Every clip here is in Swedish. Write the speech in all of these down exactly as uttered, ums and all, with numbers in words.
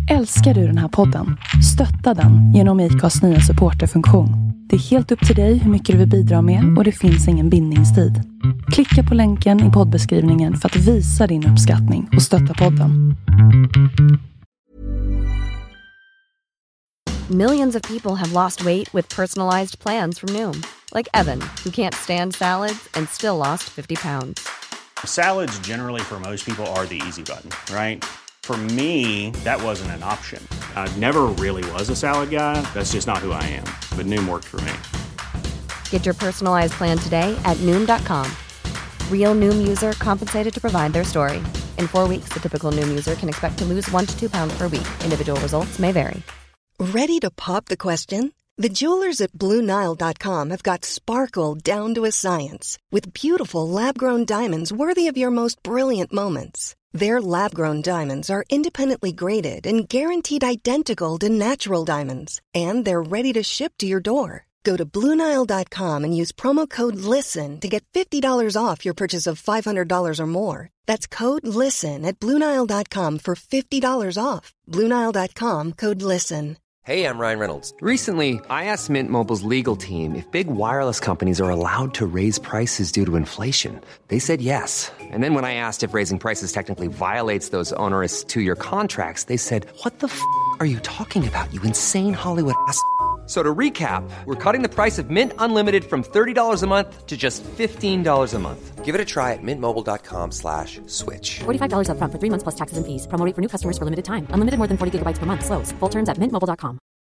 Älskar du den här podden? Stötta den genom I C A:s nya supporterfunktion. Det är helt upp till dig hur mycket du vill bidra med och det finns ingen bindningstid. Klicka på länken i poddbeskrivningen för att visa din uppskattning och stötta podden. Millions of people have lost weight with personalized plans from Noom. Like Evan, who can't stand salads and still lost fifty pounds. Salads generally for most people are the easy button, right? For me, that wasn't an option. I never really was a salad guy. That's just not who I am. But Noom worked for me. Get your personalized plan today at Noom dot com. Real Noom user compensated to provide their story. In four weeks, the typical Noom user can expect to lose one to two pounds per week. Individual results may vary. Ready to pop the question? The jewelers at Blue Nile dot com have got sparkle down to a science with beautiful lab-grown diamonds worthy of your most brilliant moments. Their lab-grown diamonds are independently graded and guaranteed identical to natural diamonds. And they're ready to ship to your door. Go to Blue Nile dot com and use promo code LISTEN to get fifty dollars off your purchase of five hundred dollars or more. That's code LISTEN at Blue Nile dot com for fifty dollars off. Blue Nile dot com, code LISTEN. Hey, I'm Ryan Reynolds. Recently, I asked Mint Mobile's legal team if big wireless companies are allowed to raise prices due to inflation. They said yes. And then when I asked if raising prices technically violates those onerous two-year contracts, they said, what the f*** are you talking about, you insane Hollywood ass f- So to recap, we're cutting the price of Mint Unlimited from thirty dollars a month to just fifteen dollars a month. Give it a try at mintmobile.com slash switch. forty-five dollars up front for three months plus taxes and fees. Promo rate for new customers for limited time. Unlimited more than forty gigabytes per month. Slows full terms at mint mobile dot com.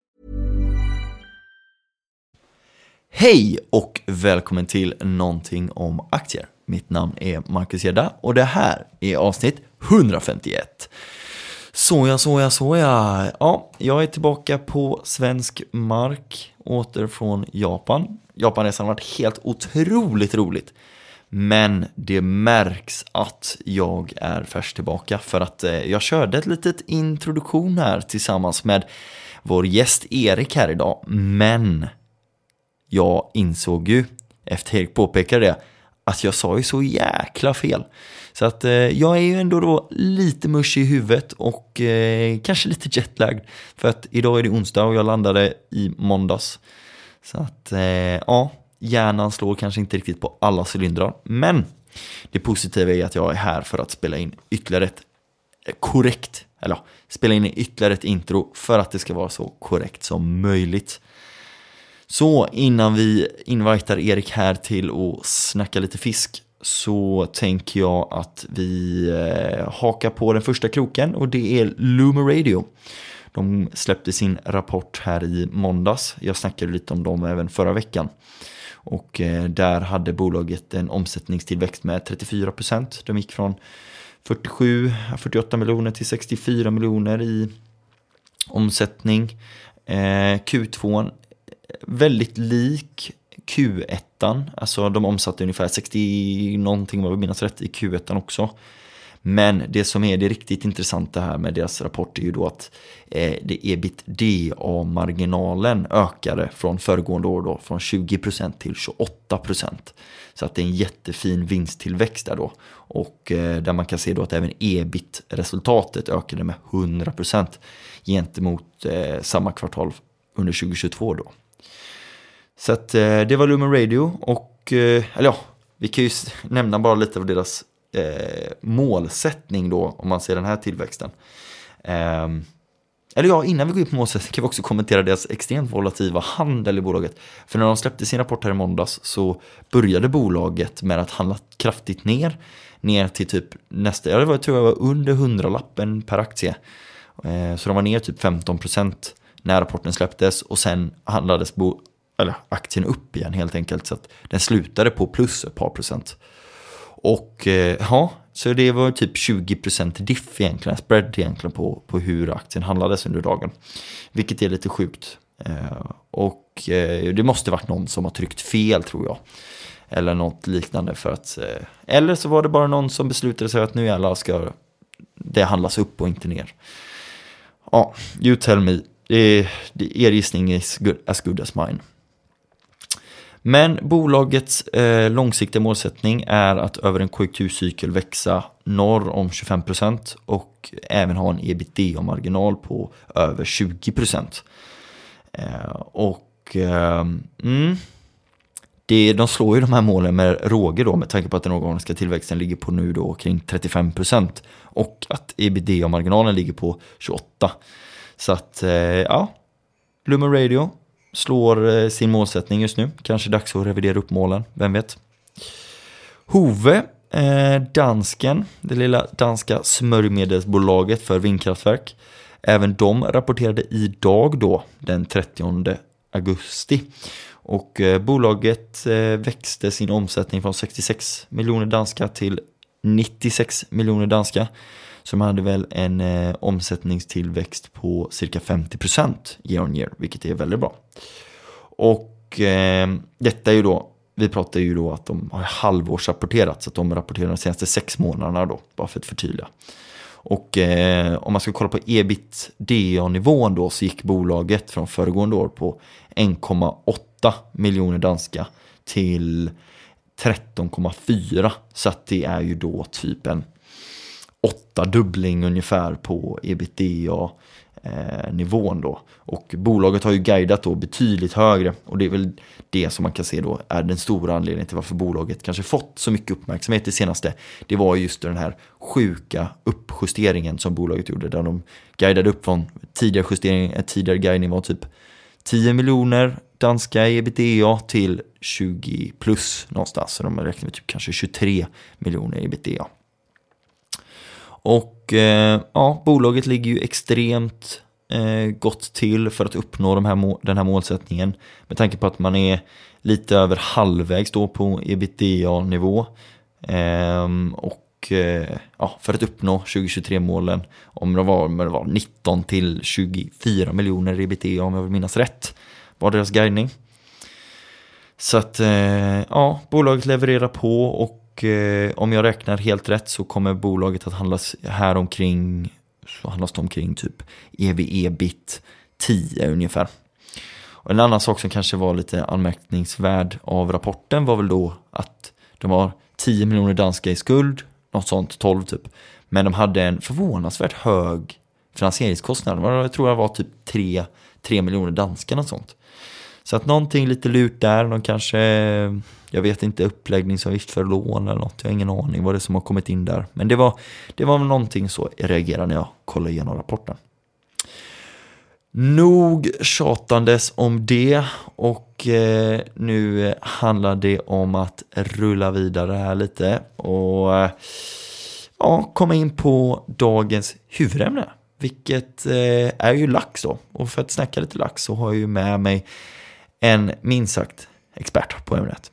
Hej och välkommen till Någonting om aktier. Mitt namn är Marcus Gedda och det här är avsnitt hundrafemtioett. Såja, såja, såja. Ja, jag är tillbaka på svensk mark, åter från Japan. Japanresan har varit helt otroligt roligt. Men det märks att jag är färsk tillbaka för att eh, jag körde ett litet introduktion här tillsammans med vår gäst Erik här idag. Men jag insåg ju, efter Erik påpekade det, att jag sa ju så jäkla fel. Så att eh, jag är ju ändå då lite mush i huvudet och eh, kanske lite jetlagd. För att idag är det onsdag och jag landade i måndags. Så att eh, ja, hjärnan slår kanske inte riktigt på alla cylindrar. Men det positiva är att jag är här för att spela in ytterligare ett eh, korrekt, eller spela in ytterligare ett intro för att det ska vara så korrekt som möjligt. Så innan vi invitar Erik här till att snacka lite fisk så tänker jag att vi eh, hakar på den första kroken och det är Loomer Radio. De släppte sin rapport här i måndags. Jag snackade lite om dem även förra veckan. Och eh, där hade bolaget en omsättningstillväxt med trettiofyra procent. De gick från fyrtiosju, fyrtioåtta miljoner till sextiofyra miljoner i omsättning. Eh, Q två väldigt lik Q ett. Alltså de omsatte ungefär sextio någonting, vad vi minns rätt, i Q ett också. Men det som är det riktigt intressanta här med deras rapport är ju då att eh, det EBITDA-marginalen ökade från föregående år då från tjugo procent till tjugoåtta procent. Så att det är en jättefin vinsttillväxt där då. Och eh, där man kan se då att även E B I T-resultatet ökade med hundra procent gentemot eh, samma kvartal under tjugohundratjugotvå då. Så att eh, det var Lumen Radio och eh, eller ja, vi kan ju nämna bara lite av deras eh, målsättning då om man ser den här tillväxten. Eh, eller ja, innan vi går in på målsättning kan vi också kommentera deras extremt volativa handel i bolaget. För när de släppte sin rapport här i måndags så började bolaget med att handla kraftigt ner, ner till typ nästa, ja det var, jag tror jag var under hundralappen per aktie. Eh, så de var ner typ femton procent när rapporten släpptes och sen handlades bo- eller aktien upp igen helt enkelt så att den slutade på plus ett par procent. Och eh, ja, så det var typ tjugo procent diff egentligen, spread egentligen på, på hur aktien handlades under dagen. Vilket är lite sjukt. Eh, och eh, det måste varit någon som har tryckt fel tror jag. Eller något liknande för att eh, eller så var det bara någon som beslutade sig att nu jävlar ska det handlas upp och inte ner. Ja, you tell me. Det, det, er gissning is good, as good as mine. Men bolagets eh, långsiktiga målsättning är att över en konjunkturcykel växa norr om tjugofem procent och även ha en ebitda-marginal på över tjugo procent. Eh, och eh, mm, det, de slår ju de här målen med råge då, med tanke på att den organiska tillväxten ligger på nu då kring trettiofem procent och att ebitda-marginalen ligger på tjugoåtta. Så att eh, ja, Lumen Radio slår eh, sin målsättning just nu. Kanske dags att revidera upp målen, vem vet. Hove, eh, dansken, det lilla danska smörjmedelsbolaget för vindkraftverk. Även de rapporterade idag då, den trettionde augusti. Och eh, bolaget eh, växte sin omsättning från sextiosex miljoner danska till nittiosex miljoner danska. Som hade väl en eh, omsättningstillväxt på cirka femtio procent year on year, vilket är väldigt bra. Och eh, detta är ju då, vi pratar ju då att de har halvårsrapporterat, så att de rapporterar de senaste sex månaderna då, bara för att förtydliga. Och eh, om man ska kolla på ebitda-nivån då, så gick bolaget från föregående år på en komma åtta miljoner danska till tretton komma fyra, så att det är ju då typ en åtta dubbling ungefär på ebitda eh, nivån då. Och bolaget har ju guidat då betydligt högre, och det är väl det som man kan se då är den stora anledningen till varför bolaget kanske fått så mycket uppmärksamhet det senaste. Det var just den här sjuka uppjusteringen som bolaget gjorde, där de guidade upp från tidigare justering, ett tidigare guidning var typ tio miljoner danska ebitda till tjugo plus någonstans, så de räknar med typ kanske tjugotre miljoner ebitda. Och eh, ja, bolaget ligger ju extremt eh, gott till för att uppnå de här må- den här målsättningen, med tanke på att man är lite över halvvägs då på ebitda-nivå. Eh, och eh, ja, för att uppnå tjugohundratjugotre-målen, om det var, det var nitton till tjugofyra miljoner ebitda, om jag vill minnas rätt, var deras guidning. Så att eh, ja, bolaget levererar på, och Och eh, om jag räknar helt rätt så kommer bolaget att handlas här omkring, så handlas det omkring typ E V/ebit tio ungefär. Och en annan sak som kanske var lite anmärkningsvärd av rapporten var väl då att de har tio miljoner danska i skuld, något sånt, tolv typ. Men de hade en förvånansvärt hög finansieringskostnad. Jag tror det var typ tre miljoner danska, något sånt. Så att någonting lite lurt där, de kanske, jag vet inte, uppläggningsavgift för lån eller något, jag har ingen aning vad det är som har kommit in där. Men det var, det var någonting så jag reagerade när jag kollade igenom rapporten. Nog tjatandes om det, och eh, nu handlar det om att rulla vidare här lite och eh, ja, komma in på dagens huvudämne, vilket eh, är ju lax då. Och för att snacka lite lax så har jag ju med mig en minst sagt expert på ämnet.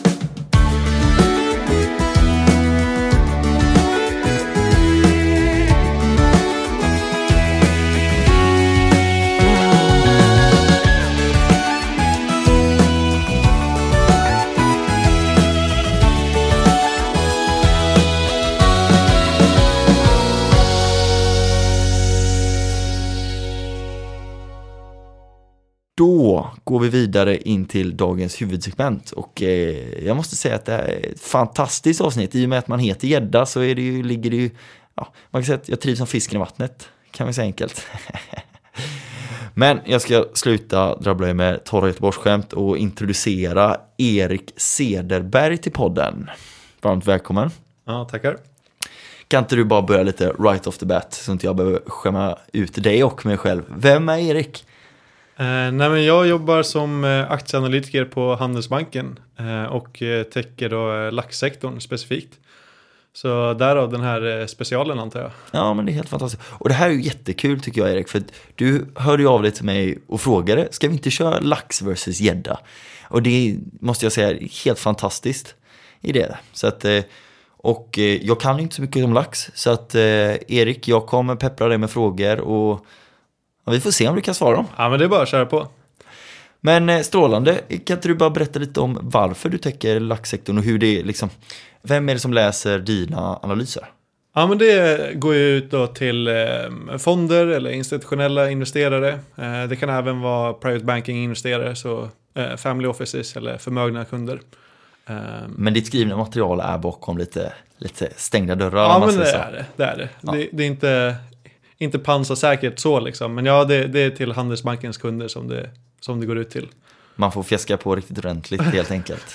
Då går vi vidare in till dagens huvudsegment, och eh, jag måste säga att det är ett fantastiskt avsnitt. I och med att man heter gädda så är det ju, ligger det ju, ja, man kan säga att jag trivs som fisken i vattnet, kan vi säga enkelt. Men jag ska sluta drabbla med torra Göteborgsskämt och introducera Erik Cederberg till podden. Varmt välkommen. Ja, tackar. Kan inte du bara börja lite right off the bat, så inte jag behöver skämma ut dig och mig själv. Vem är Erik? Eh, nej men jag jobbar som eh, aktieanalytiker på Handelsbanken eh, och eh, täcker då eh, laxsektorn specifikt. Så därav den här eh, specialen, antar jag. Ja, men det är helt fantastiskt. Och det här är ju jättekul tycker jag, Erik, för du hörde ju av dig till mig och frågade, ska vi inte köra lax versus gädda? Och det måste jag säga är helt fantastiskt i det. Så att, eh, och eh, jag kan ju inte så mycket om lax, så att eh, Erik, jag kommer peppra dig med frågor och ja, vi får se om du kan svara dem. Ja, men det är bara att köra på. Men eh, strålande, kan inte du bara berätta lite om varför du täcker laxsektorn och hur det är liksom, vem är det som läser dina analyser? Ja, men det går ju ut då till eh, fonder eller institutionella investerare. Eh, det kan även vara private banking-investerare, så eh, family offices eller förmögna kunder. Eh, Men ditt skrivna material är bakom lite, lite stängda dörrar. ja, om man men säger det så. är det. Det är, det. Ja. Det, det är inte, inte pansarsäkert så liksom. Men ja, det, det är till Handelsbankens kunder som det, som det går ut till. Man får fjäska på riktigt ordentligt helt enkelt.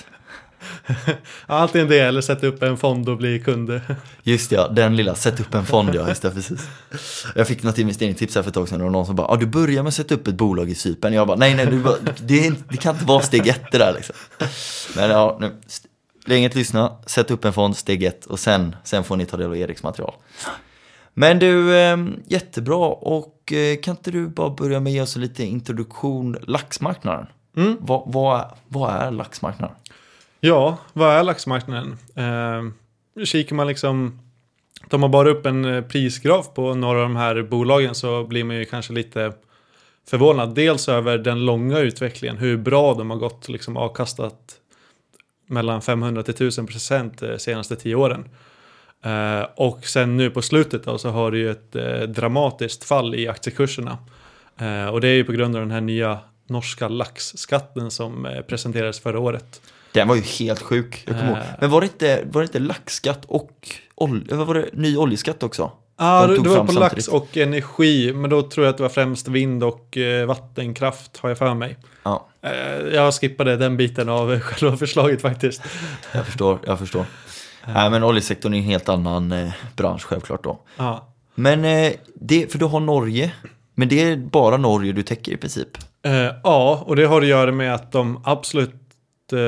Antingen det eller sätta upp en fond och bli kund. Just ja, den lilla, sätt upp en fond, ja, just det, precis. Jag fick något investeringstips här för ett tag sedan och någon som bara, ah, du börjar med att sätta upp ett bolag i Cypern. Jag bara, nej, nej, du bara, det, är inte, det kan inte vara steg ett det där liksom. Men ja, nu, länge att lyssna, sätt upp en fond, steg ett, och sen, sen får ni ta del av Eriks material. Men du, eh, jättebra, och eh, kan inte du bara börja med att ge oss lite introduktion, laxmarknaden? Mm. Vad, vad, vad är laxmarknaden? Ja, vad är laxmarknaden? Eh, kikar man liksom, tar man bara upp en prisgraf på några av de här bolagen, så blir man ju kanske lite förvånad. Dels över den långa utvecklingen, hur bra de har gått, liksom avkastat mellan femhundra till tusen procent de senaste tio åren. Eh, och sen nu på slutet då, så har det ju ett eh, dramatiskt fall i aktiekurserna. Eh, och det är ju på grund av den här nya norska laxskatten som eh, presenterades förra året. Den var ju helt sjuk, jag kommer ihåg. Men var det inte, var det inte laxskatt och ol, var det ny oljeskatt också? Ja, De det tog var fram på samtidigt. lax och energi, men då tror jag att det var främst vind och eh, vattenkraft, har jag för mig. Ja, Eh, jag skippade den biten av själva förslaget faktiskt. jag förstår, jag förstår. Nej, men oljesektorn är en helt annan eh, bransch självklart då. Ja. Men eh, det, för du har Norge, men det är bara Norge du täcker i princip. Eh, ja, och det har att göra med att de absolut eh,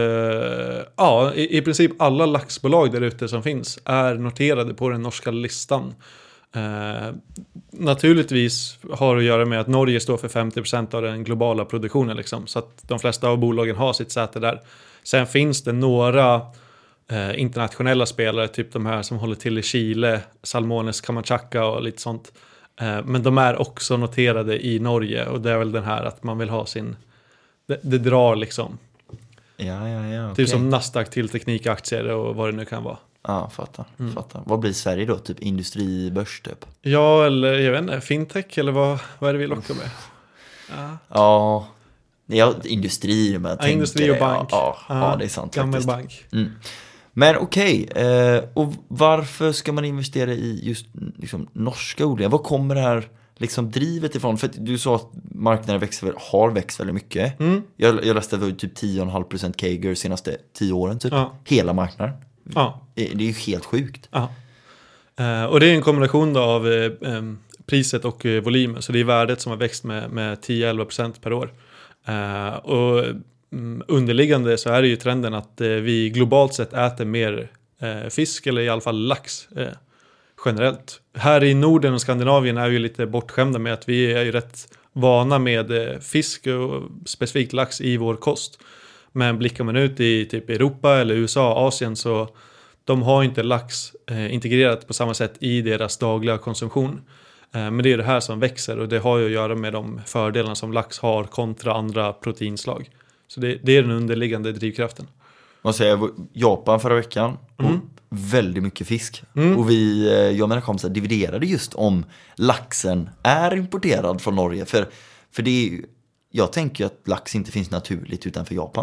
ja, i, i princip alla laxbolag där ute som finns är noterade på den norska listan. Eh, naturligtvis har det att göra med att Norge står för femtio procent av den globala produktionen liksom, så att de flesta av bolagen har sitt säte där. Sen finns det några eh, internationella spelare, typ de här som håller till i Chile, Salmones Kamchatka och lite sånt. Eh, men de är också noterade i Norge, och det är väl den här att man vill ha sin, det, det drar liksom. Ja, ja, ja. Typ okej. som Nasdaq till teknikaktier och vad det nu kan vara. Ja, fattar, Mm. fattar. Vad blir Sverige då? Typ industribörs typ? Ja, eller jag vet inte, fintech eller vad, vad är det vi lockar med? Ja. Ja, ja industri. Men jag Ja, tänker industri det. och bank. Ja, ja, ja, det är sant Gammal faktiskt. bank. Mm. Men okej, eh, och varför ska man investera i just liksom, norska odlingar? Var kommer det här liksom, drivet ifrån? För att du sa att marknaden växer, har växt väldigt mycket. Mm. Jag, jag läste att det var typ tio komma fem procent K G R senaste tio åren typ. Ja. Hela marknaden. Ja. Det, det är ju helt sjukt. Ja. Eh, och det är en kombination då av eh, em, priset och eh, volymen. Så det är värdet som har växt med, med tio till elva procent per år. Eh, och mm, underliggande så är det ju trenden att eh, vi globalt sett äter mer eh, fisk, eller i alla fall lax eh, generellt. Här i Norden och Skandinavien är vi ju lite bortskämda med att vi är ju rätt vana med eh, fisk och specifikt lax i vår kost. Men blickar man ut i typ Europa eller U S A, Asien, så de har inte lax eh, integrerat på samma sätt i deras dagliga konsumtion. Eh, men det är det här som växer, och det har ju att göra med de fördelarna som lax har kontra andra proteinslag. Så det, det är den underliggande drivkraften. Man säger Japan förra veckan och Mm. väldigt mycket fisk. Mm. Och vi, eh, jag och mina kompisar dividerade just om laxen är importerad från Norge. För, för det är ju, jag tänker ju att lax inte finns naturligt utanför Japan.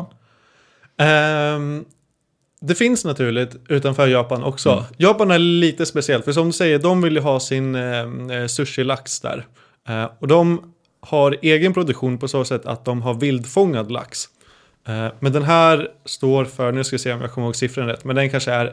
Ehm, det finns naturligt utanför Japan också. Mm. Japan är lite speciellt, för som du säger, de vill ju ha sin eh, sushi-lax där. Eh, och de har egen produktion på så sätt att de har vildfångad lax. Eh, men den här står för, nu ska vi se om jag kommer ihåg siffran rätt, men den kanske är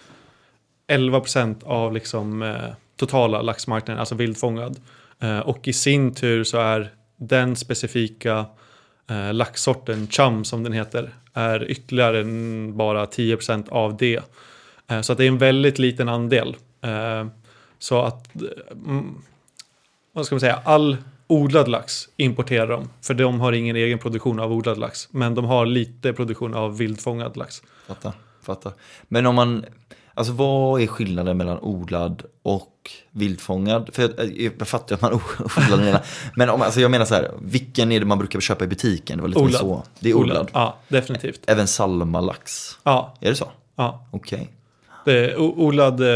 elva procent av liksom, eh, totala laxmarknaden, alltså vildfångad. Eh, och i sin tur så är den specifika eh, laxsorten chum, som den heter, är ytterligare än bara tio procent av det. Eh, så att det är en väldigt liten andel. Eh, så att mm, vad ska man säga, all odlad lax importerar de, för de har ingen egen produktion av odlad lax, men de har lite produktion av vildfångad lax. Fattar, fattar. Men om man, alltså vad är skillnaden mellan odlad och vildfångad? För jag, jag fattar att man odlar den ena. Men om, alltså jag menar så här, vilken är det man brukar köpa i butiken? Det var lite Odlad. så. Det är odlad. Ja, definitivt. Även salmalax. Ja, Är det så? ja. Okej. Det är o- odlad, eh,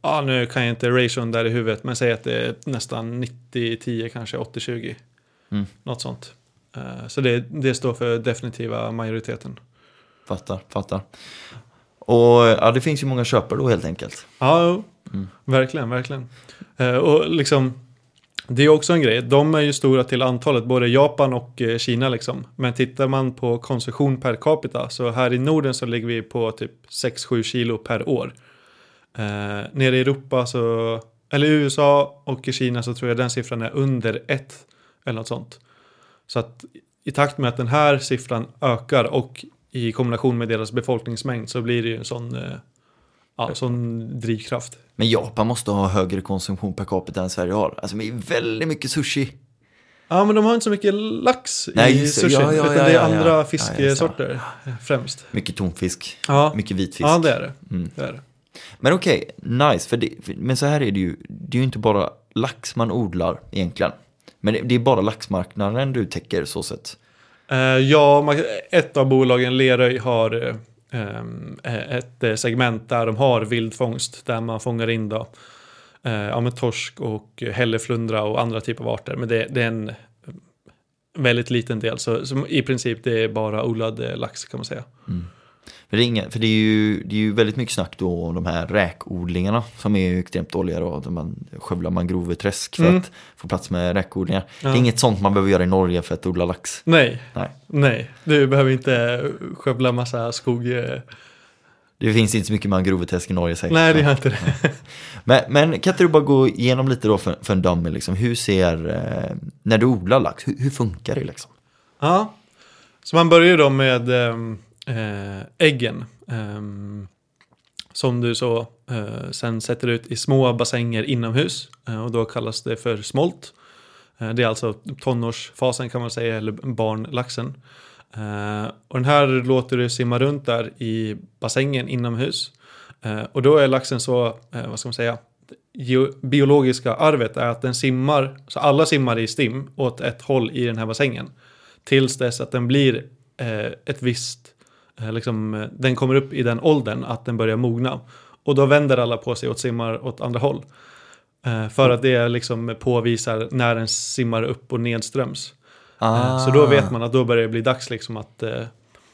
Ja, nu kan jag inte ration där i huvudet, men säg att det är nästan nittio tio, kanske åttio tjugo. Mm. Något sånt. Uh, så det, det står för definitiva majoriteten. Fattar, fattar. Och ja, det finns ju många köpare då helt enkelt. Ja, mm. verkligen, verkligen. Uh, och liksom, det är också en grej. De är ju stora till antalet, både Japan och uh, Kina liksom. Men tittar man på konsumtion per capita, så här i Norden så ligger vi på typ sex sju kilo per år. Uh, nere i Europa så, eller i U S A och i Kina så tror jag den siffran är under ett eller något sånt. Så att i takt med att den här siffran ökar och i kombination med deras befolkningsmängd så blir det ju en sån, uh, ja, sån drivkraft. Men Japan måste ha högre konsumtion per capita än Sverige har. Alltså det är väldigt mycket sushi. Ja, men de har inte så mycket lax Nej, i så, sushi, ja, ja, utan ja, det är ja, andra ja. fisksorter ja, främst. Mycket tonfisk, ja. mycket vitfisk. Ja, det är det. Mm. det, är det. Men okej, okay, nice. För det, för, men så här är det ju. Det är ju inte bara lax man odlar egentligen. Men det, det är bara laxmarknaden du täcker så sett. Uh, ja, ett av bolagen, Leröy, har um, ett segment där de har vildfångst. Där man fångar in då, uh, ja, med torsk och hälleflundra och andra typer av arter. Men det, det är en väldigt liten del. Så, så i princip det är bara odlad lax kan man säga. Mm. För, det är inga, för det är ju, det är ju väldigt mycket snack då om de här räkodlingarna som är extremt dåliga då. Där man skövlar mangroveträsk för mm. att få plats med räkodlingar. Ja. Det är inget sånt man behöver göra i Norge för att odla lax. Nej, nej. nej. Du behöver inte skövla massa skog. Det finns inte så mycket mangroveträsk i Norge säkert. Nej, det har inte det. men, men kan inte du bara gå igenom lite då för, för en dummy liksom. Hur ser, eh, när du odlar lax, hur, hur funkar det liksom? Ja, så man börjar då med eh, äggen. Eh, som du så eh, sen sätter ut i små bassänger inomhus. Eh, och då kallas det för smolt. Eh, det är alltså tonårsfasen kan man säga, eller barnlaxen. Uh, och den här låter du simma runt där i bassängen inomhus. Uh, och då är laxen så, uh, vad ska man säga, ge- biologiska arvet är att den simmar, så alla simmar i stim åt ett håll i den här bassängen. Tills dess att den blir uh, ett visst, uh, liksom, uh, den kommer upp i den åldern att den börjar mogna. Och då vänder alla på sig och simmar åt andra håll. Uh, för att det liksom påvisar när den simmar upp och nedströms. Ah. Så då vet man att då börjar det bli dags liksom att eh,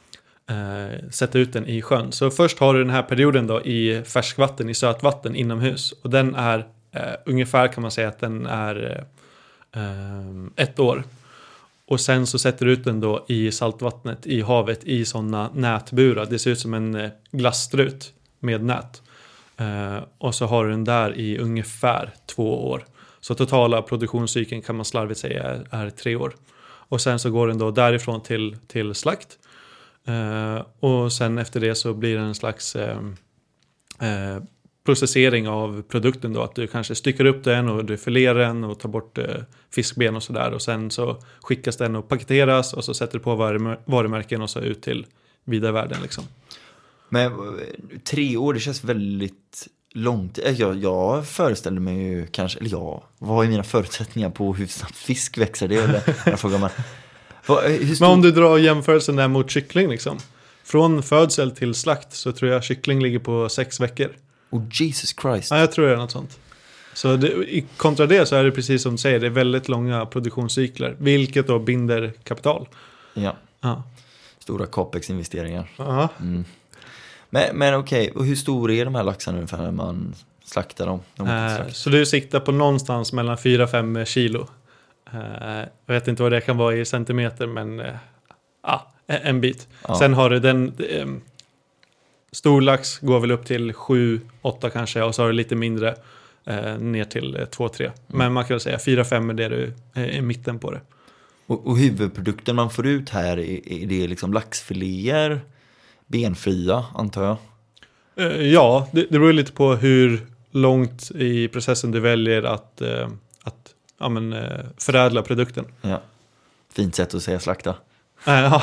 eh, sätta ut den i sjön. Så först har du den här perioden då i färskvatten, i sötvatten inomhus. Och den är eh, ungefär kan man säga att den är eh, ett år. Och sen så sätter du ut den då i saltvattnet i havet i sådana nätburar. Det ser ut som en eh, glasstrut med nät. Eh, och så har du den där i ungefär två år. Så totala produktionscykeln kan man slarvigt säga är, är tre år. Och sen så går den då därifrån till, till slakt. Uh, och sen efter det så blir det en slags uh, uh, processering av produkten då. Att du kanske styckar upp den och du filerar den och tar bort uh, fiskben och sådär. Och sen så skickas den och paketeras och så sätter du på varumär- varumärken och så ut till vida världen liksom. Men tre år, det känns väldigt långt. Jag, jag föreställer mig ju kanske, eller ja, vad är mina förutsättningar på hur snabbt fisk växer? Det är väl den frågan man. Vad, hur stor... Men om du drar jämförelsen där mot kyckling liksom. Från födsel till slakt så tror jag kyckling ligger på sex veckor. Oh Jesus Christ. Ja, jag tror det är något sånt. Så det, i kontra det så är det precis som du säger, det är väldigt långa produktionscykler. Vilket då binder kapital. Ja. Ja. Stora capex-investeringar. Ja. Mm. Men, men okej, och hur stor är de här laxarna ungefär när man slaktar dem? Äh, så du siktar på någonstans mellan fyra till fem kilo. Uh, jag vet inte vad det kan vara i centimeter, men uh, ah, en bit. Ja. Sen har du den um, storlax går väl upp till sju åtta kanske, och så har du lite mindre uh, ner till två tre. Mm. Men man kan väl säga fyra fem är det du är i mitten på det. Och, och huvudprodukten man får ut här är, är det liksom laxfiléer, benfria antar jag? Uh, ja, det, det beror lite på hur långt i processen du väljer att, uh, att ja, men, uh, förädla produkten. Ja. Fint sätt att säga slakta. Ja.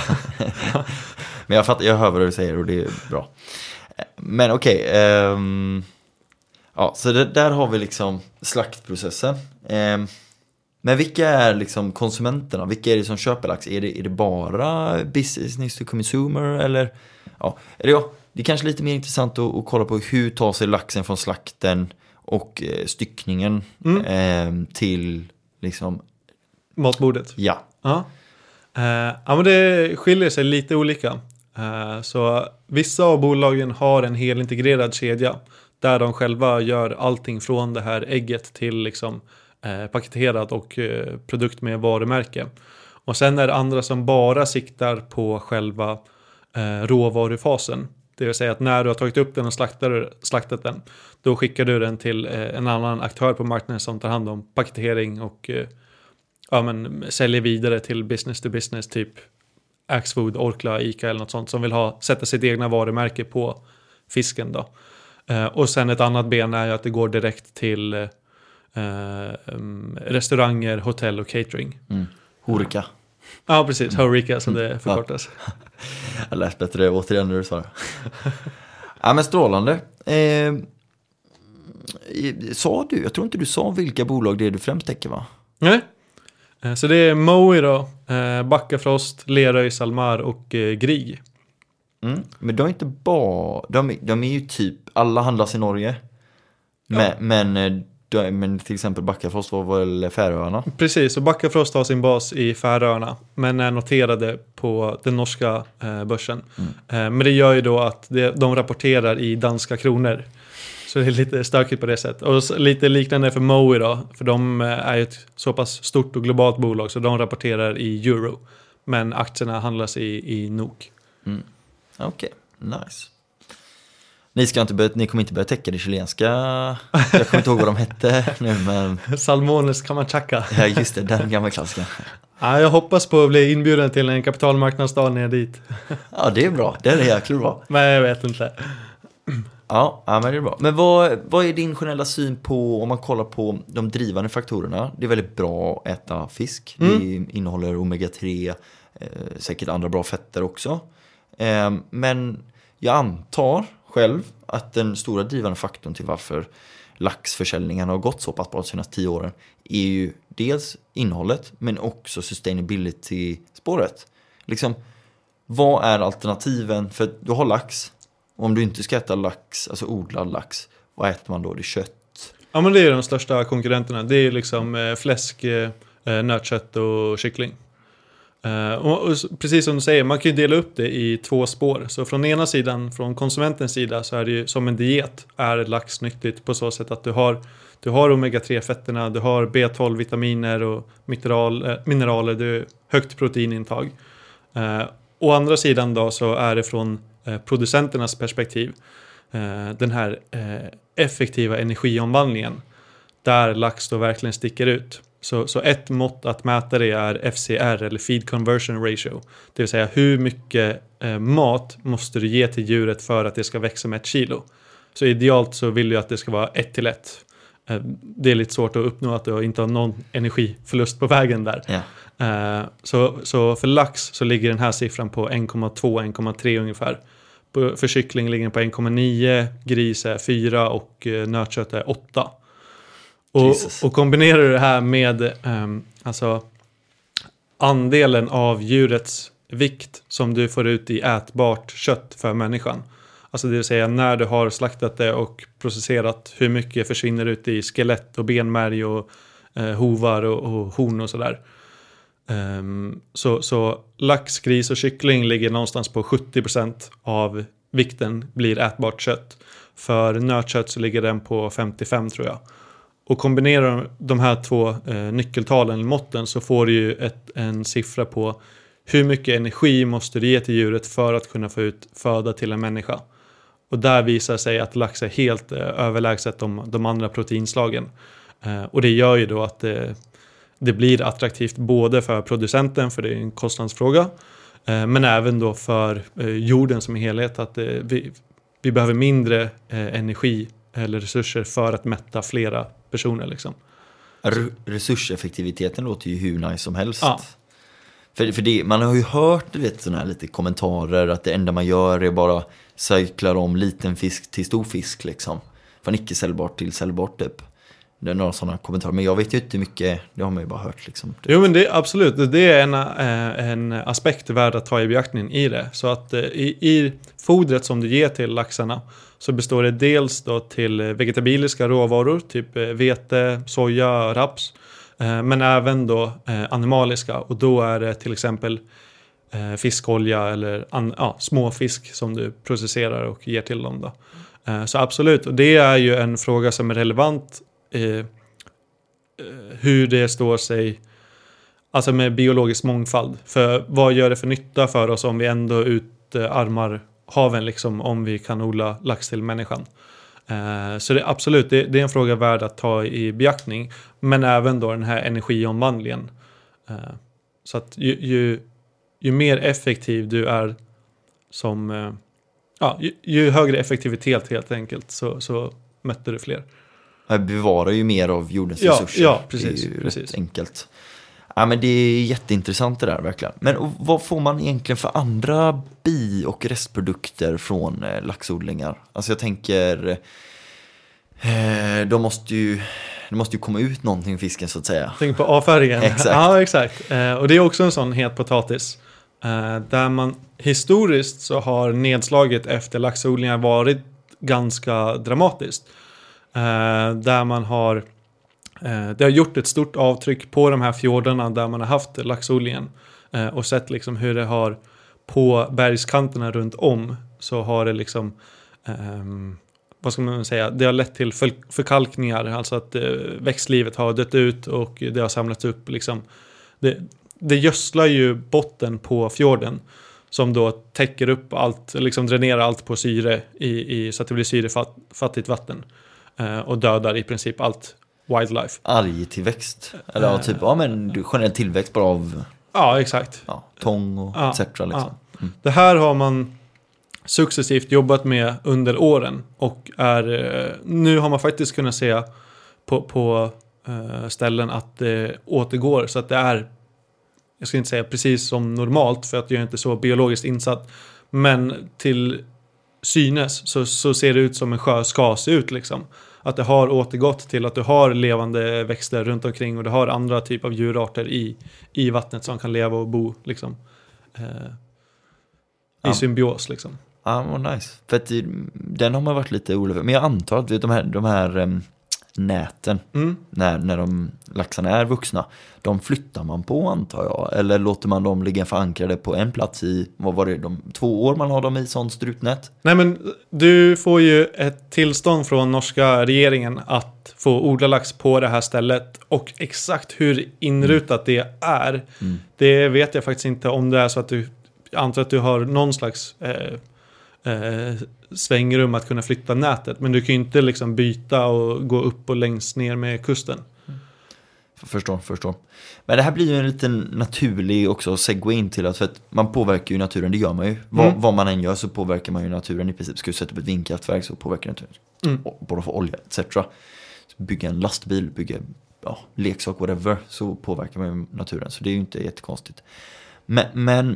Men jag fattar, jag hör vad du säger och det är bra. Men okej, okay, um, ja, så det, där har vi liksom slaktprocessen. Um, men vilka är liksom konsumenterna? Vilka är det som köper lax? Är det, är det bara business to consumer? Eller, ja, eller ja, det är kanske lite mer intressant att, att kolla på hur tar sig laxen från slakten och eh, styckningen Mm. eh, till liksom... Matbordet. Ja. Ja. Eh, ja, men det skiljer sig lite olika. Eh, så vissa av bolagen har en helintegrerad kedja där de själva gör allting från det här ägget till liksom, eh, paketerad och eh, produkt med varumärke. Och sen är det andra som bara siktar på själva eh, råvarufasen. Det vill säga att när du har tagit upp den och slaktar, slaktat den, då skickar du den till eh, en annan aktör på marknaden som tar hand om paketering och eh, ja, men, säljer vidare till business to business, typ Axfood, Orkla, Ica eller något sånt, som vill ha, sätta sitt egna varumärke på fisken då. Eh, och sen ett annat ben är ju att det går direkt till eh, um, restauranger, hotell och catering. Mm. Horeca. Ja, precis. Horeca som det förkortas. Ja. Jag lät bättre återigen när du sa det. Ja, men strålande. Eh, sa du, jag tror inte du sa vilka bolag det är du främst täcker, va? Nej. Eh, så det är Mowi då, eh, Backafrost, Lerøy, SalMar och eh, Grieg. Mm. Men de är inte bara, de, de är ju typ, alla handlas i Norge. Ja. Men, men, de, men till exempel Backafrost var väl Färöarna? Precis, och Backafrost har sin bas i Färöarna, men är noterade på den norska eh, börsen. Mm. Eh, men det gör ju då att det, de rapporterar i danska kronor. Så det är lite stökigt på det sättet. Och lite liknande för Mowi då, för de är ju ett så pass stort och globalt bolag så de rapporterar i euro. Men aktierna handlas i, i N O K. Mm. Okej, okay. Nice. Ni, ska inte börja, ni kommer inte börja täcka det chilenska. Jag kommer inte ihåg vad de hette nu, men... Salmones Kamachaka. Ja, just det, den gamla klassiken. Ja, jag hoppas på att bli inbjuden till en kapitalmarknadsdag när jag är dit. Ja, det är bra. Det är jäkligt bra. Men jag vet inte. Ja, ja, men det är bra. Men vad, vad är din generella syn på, om man kollar på de drivande faktorerna? Det är väldigt bra att äta fisk. Mm. Det innehåller omega tre, eh, säkert andra bra fetter också. Eh, men jag antar själv att den stora drivande faktorn till varför laxförsäljningen har gått så pass bra de senaste tio åren är ju dels innehållet men också sustainability-spåret. Liksom, vad är alternativen? För du har lax. Om du inte ska äta lax, alltså odlad lax, vad äter man då? Det är kött. Ja, men det är de största konkurrenterna. Det är liksom eh, fläsk, eh, nötkött och kyckling. Uh, och, och precis som du säger, man kan ju dela upp det i två spår. Så från ena sidan, från konsumentens sida, så är det ju som en diet är lax nyttigt på så sätt att du har, du har omega tre fetterna, du har B tolv vitaminer och mineral, äh, mineraler, du har högt proteinintag. Uh, å andra sidan då så är det från uh, producenternas perspektiv uh, den här uh, effektiva energiomvandlingen där lax då verkligen sticker ut. Så, så ett mått att mäta det är F C R eller Feed Conversion Ratio. Det vill säga hur mycket eh, mat måste du ge till djuret för att det ska växa med ett kilo. Så idealt så vill du att det ska vara ett till ett. Eh, det är lite svårt att uppnå att du inte har någon energiförlust på vägen där. Ja. Eh, så, så för lax så ligger den här siffran på en komma två till en komma tre ungefär. På, för kyckling ligger den på en komma nio, gris är fyra och eh, nötkött är åtta. Och, och kombinerar du det här med um, alltså andelen av djurets vikt som du får ut i ätbart kött för människan. Alltså det vill säga när du har slaktat det och processerat, hur mycket försvinner ut i skelett och benmärg och eh, hovar och, och horn och sådär. Um, så, så lax, gris och kyckling ligger någonstans på sjuttio procent av vikten blir ätbart kött. För nötkött så ligger den på femtiofem tror jag. Och kombinerar de här två eh, nyckeltalen, måtten, så får du ju ett, en siffra på hur mycket energi måste du ge till djuret för att kunna få ut föda till en människa. Och där visar sig att lax är helt eh, överlägset de, de andra proteinslagen. Eh, och det gör ju då att eh, det blir attraktivt både för producenten, för det är en kostnadsfråga, eh, men även då för eh, jorden som helhet. Att eh, vi, vi behöver mindre eh, energi eller resurser för att mätta flera personer liksom. R- resurseffektiviteten låter ju hur nice som helst. Ja. För, för det, man har ju hört du vet, såna här lite kommentarer att det enda man gör är bara cyklar om liten fisk till stor fisk liksom. Från icke säljbart till säljbart typ. det är några sådana kommentarer. Men jag vet ju inte mycket, det har man ju bara hört liksom. Jo, men det absolut, det är en, eh, en aspekt värd att ta i beaktning i det. Så att eh, i, i fodret som du ger till laxarna så består det dels då till vegetabiliska råvaror, typ eh, vete, soja, raps. Eh, men även då eh, animaliska, och då är det till exempel eh, fiskolja eller an, ja, småfisk som du processerar och ger till dem då. Eh, så absolut, och det är ju en fråga som är relevant eh, hur det står sig alltså med biologisk mångfald. För vad gör det för nytta för oss om vi ändå utarmar haven liksom, om vi kan odla lax till människan? Eh, så det absolut, det, det är en fråga värd att ta i beaktning, men även då den här energiomvandlingen. Eh, så att ju, ju, ju mer effektiv du är som eh, ja, ju, ju högre effektivitet helt enkelt så, så möter du fler. Jag bevarar ju mer av jordens ja, resurser. Ja, precis. Det är ju precis. rätt enkelt. Ja, men det är jätteintressant det där verkligen. Men vad får man egentligen för andra bi- och restprodukter från eh, laxodlingar? Alltså jag tänker, eh, de måste ju, det måste ju komma ut någonting i fisken så att säga. Tänk på avföringen. Exakt. Ja, exakt. Eh, och det är också en sån het potatis. Eh, där man historiskt så har nedslaget efter laxodlingar varit ganska dramatiskt. Uh, där man har uh, det har gjort ett stort avtryck på de här fjordarna där man har haft laxodlingen uh, och sett liksom hur det har på bergskanterna runt om, så har det liksom um, vad ska man säga, det har lett till för, förkalkningar, alltså att uh, växtlivet har dött ut och det har samlats upp liksom. det, det gödslar ju botten på fjorden som då täcker upp allt, liksom dränerar allt på syre i, i, så att det blir syrefattigt vatten. Uh, och dödar i princip allt wildlife. Algtillväxt. Eller ja, typ, ja men generell tillväxt bara av ja, exakt. Ja, tång och ja, et cetera. Liksom. Ja. Mm. Det här har man successivt jobbat med under åren. Och är, nu har man faktiskt kunnat se på, på uh, ställen att det återgår. Så att det är, jag ska inte säga precis som normalt, för att jag är inte så biologiskt insatt. Men till synes så, så ser det ut som en sjö ska se ut liksom. Att det har återgått till att du har levande växter runt omkring och du har andra typer av djurarter i, i vattnet som kan leva och bo liksom. Eh, I ja. symbios liksom. Ja, vad nice. För att den har man varit lite orolig. Men jag antar att de här, de här um, näten, mm. när, när de laxarna är vuxna, de flyttar man på antar jag. Eller låter man dem ligga förankrade på en plats i, vad var det, de två år man har dem i sån strutnät? Nej, men du får ju ett tillstånd från norska regeringen att få odla lax på det här stället. Och exakt hur inrutat mm. det är, mm. det vet jag faktiskt inte. Om det är så att du, jag antar att du har någon slags eh, eh, svängrum att kunna flytta nätet. Men du kan ju inte liksom byta och gå upp och längst ner med kusten. Mm. Förstår, förstår. Men det här blir ju en liten naturlig också segway in till att, för att man påverkar ju naturen, det gör man ju. Mm. Vad, vad man än gör så påverkar man ju naturen i princip. Ska du sätta upp ett vindkraftverk så påverkar naturen. Mm. Bara för olja, et cetera. Bygga en lastbil, bygga ja, leksak, whatever, så påverkar man ju naturen. Så det är ju inte jättekonstigt. Men, men